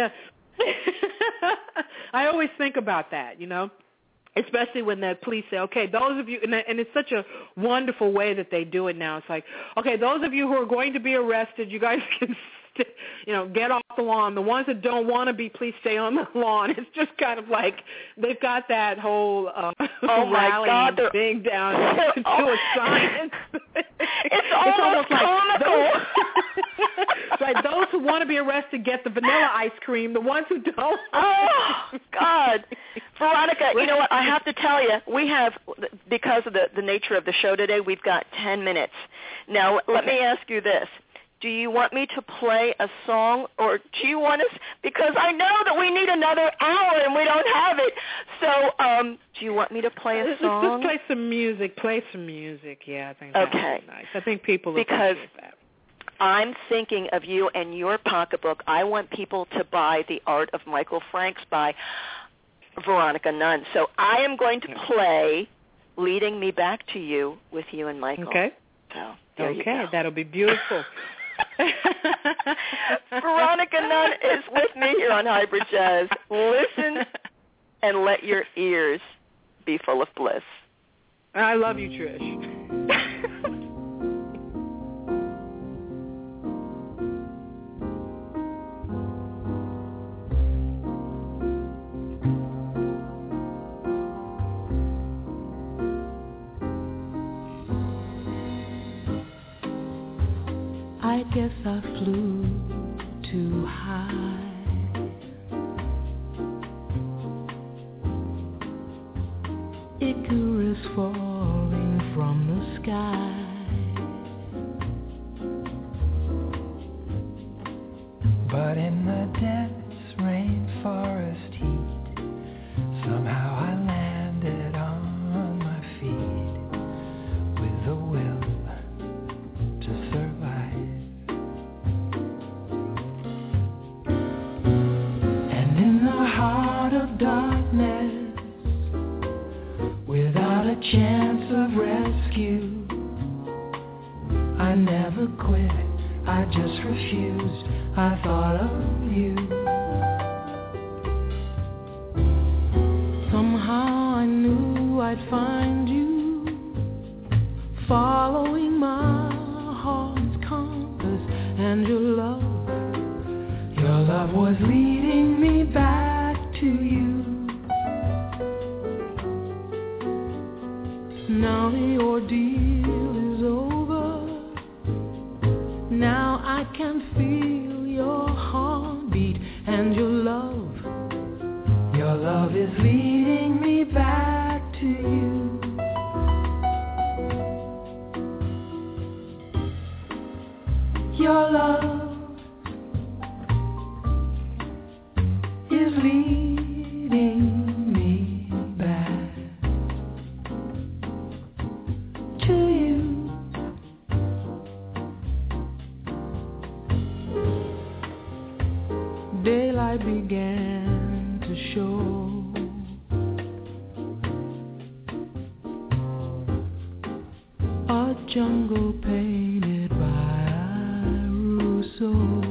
I always think about that, especially when the police say, okay, those of you, and it's such a wonderful way that they do it now. It's like, okay, those of you who are going to be arrested, you guys can, get off the lawn. The ones that don't want to be, please stay on the lawn. It's just kind of like they've got that whole rallying thing down to a science. It's almost comical. Like those who want to be arrested get the vanilla ice cream. The ones who don't. Oh, God. Veronica, you know what? I have to tell you, we have, because of the nature of the show today, we've got 10 minutes. Now, let me ask you this. Do you want me to play a song, or do you want us, because I know that we need another hour and we don't have it. So do you want me to play a song? Just play some music. Yeah, I think that's nice. I think people appreciate that. I'm thinking of you and your pocketbook. I want people to buy The Art of Michael Franks by Veronica Nunn. So I am going to play Leading Me Back to You with you and Michael. Okay. So there you go. That'll be beautiful. Veronica Nunn is with me here on Hybrid Jazz. Listen and let your ears be full of bliss. I love you, Trish. I guess I flew too high. Icarus falling from the sky. But in the dense rainforest heat, somehow I landed on my feet with the will to survive. And in the heart of darkness, without a chance of rescue, I never quit, I just refused, I thought of you. Somehow I knew I'd find you, following my heart's compass, and your love was leading me back to you. Now the ordeal is over. Now I can feel your heartbeat and your love. Your love is leading me back to you. Your love is leading me back to you. Daylight began to show. A jungle painted by Rousseau.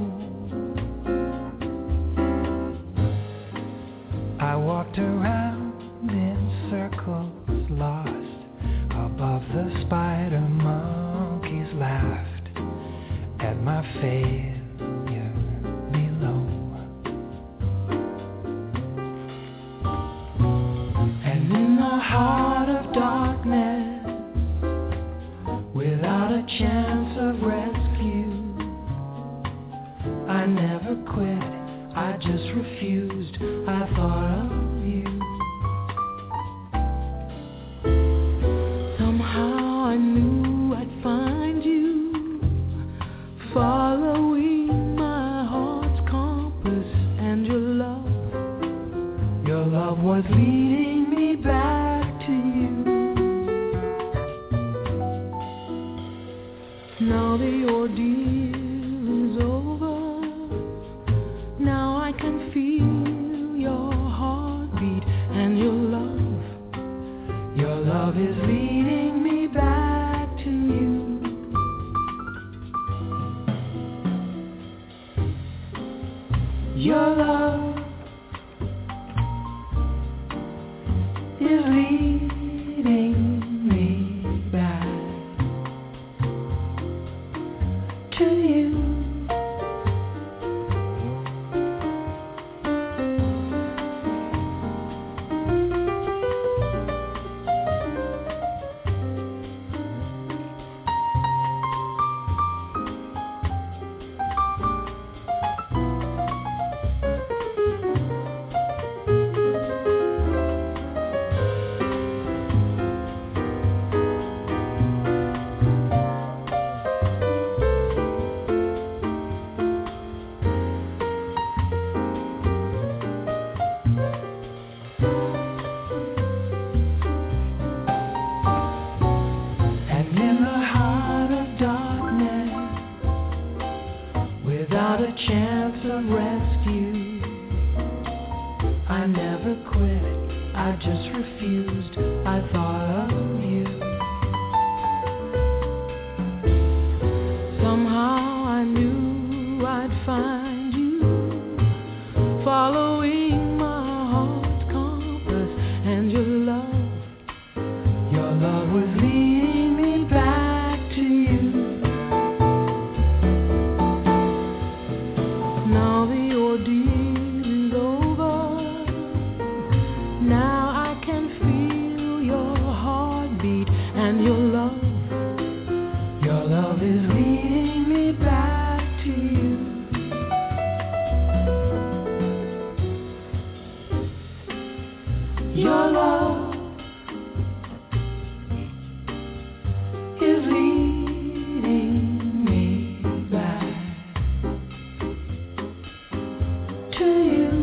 I walked around in circles, lost above the spider monkeys, laughed at my failure below. And in the heart of darkness, without a chance of rescue, I never quit, I just refused, I thought of you. Somehow I knew I'd find you, following my heart's compass, and your love was leading me back to you. Now the ordeal is over. Now I can feel your heartbeat and your love. Your love is leading me back to you. Your love is leading me back to you. Without a chance of rescue, I never quit. I just refused. I thought of you. Somehow I knew I'd find you, following my heart's compass, and your love was leading me back to you. Now the ordeal is over. Now I can feel your heartbeat, and your love is leading me back to you. Your love is leading me back to you.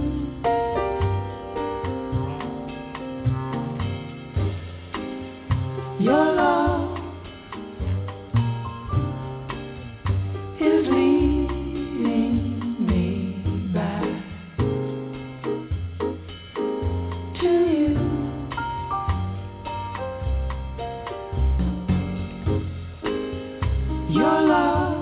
Your love is leading me back to you. Your love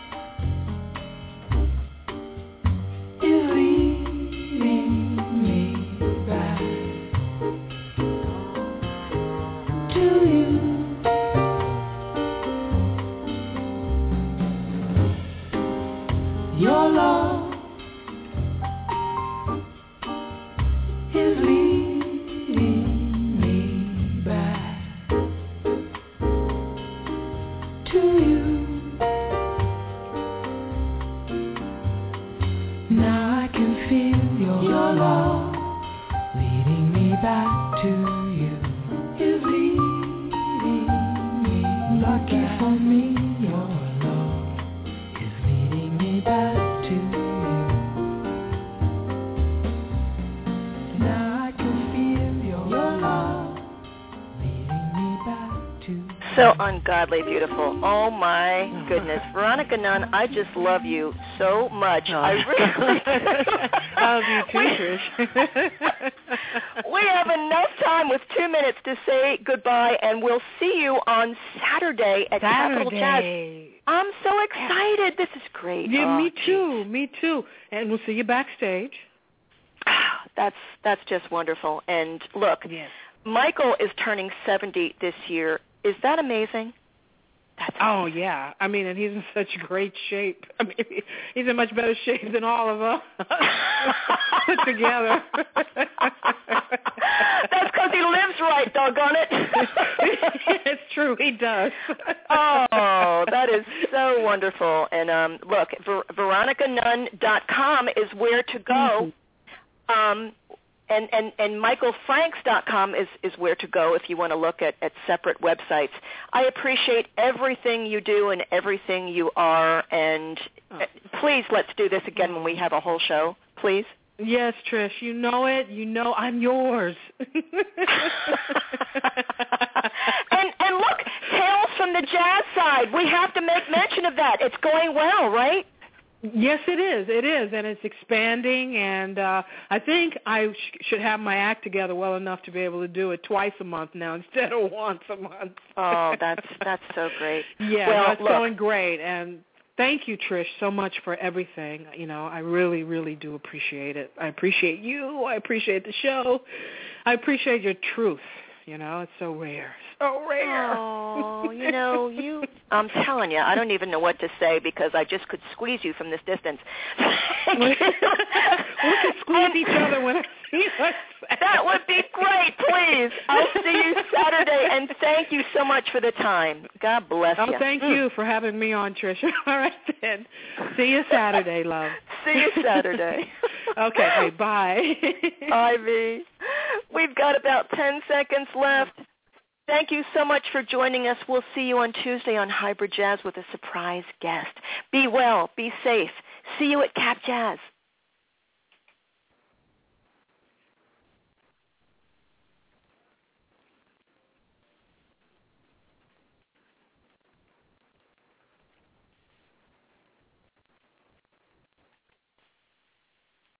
is leading me back to you. Your love is leading me back to you. Now I can feel your love leading me back to you. Is leading me. Lucky for me, your love is leading me back to you. Now I can feel your love leading me back to you. So ungodly beautiful. Oh, my goodness. Veronica Nunn, I just love you so much. Oh. I really do. I love you too, Trish. We have enough time with 2 minutes to say goodbye, and we'll see you on Saturday at Capital Jazz. I'm so excited. This is great. Yeah, Oh, me too. Me too. And we'll see you backstage. That's just wonderful. And look, Yes. Michael is turning 70 this year. Is that amazing? That's Oh, amazing. yeah. I mean, and he's in such great shape. I mean, he's in much better shape than all of us put together. That's because he lives right, doggone it. It's true. He does. Oh, that is so wonderful. And look, VeronicaNunn.com is where to go. And MichaelFranks.com is where to go if you want to look at separate websites. I appreciate everything you do and everything you are, and please let's do this again when we have a whole show, please. Yes, Trish, you know it. You know I'm yours. And look, Tales from the Jazz Side, we have to make mention of that. It's going well, right? Yes, it is. It is, and it's expanding, and I think I should have my act together well enough to be able to do it twice a month now instead of once a month. Oh, that's so great. Yeah, well, it's going great, and thank you, Trish, so much for everything. You know, I really, really do appreciate it. I appreciate you. I appreciate the show. I appreciate your truth. You know, it's so rare. So rare. Oh, you know, I'm telling you, I don't even know what to say because I just could squeeze you from this distance. We could squeeze each other when I see us. That would be great, please. I'll see you Saturday, and thank you so much for the time. God bless you. Oh, thank you for having me on, Tricia. All right, then. See you Saturday, love. See you Saturday. Okay, bye. Ivy, we've got about 10 seconds left. Thank you so much for joining us. We'll see you on Tuesday on Hybrid Jazz with a surprise guest. Be well. Be safe. See you at Cap Jazz.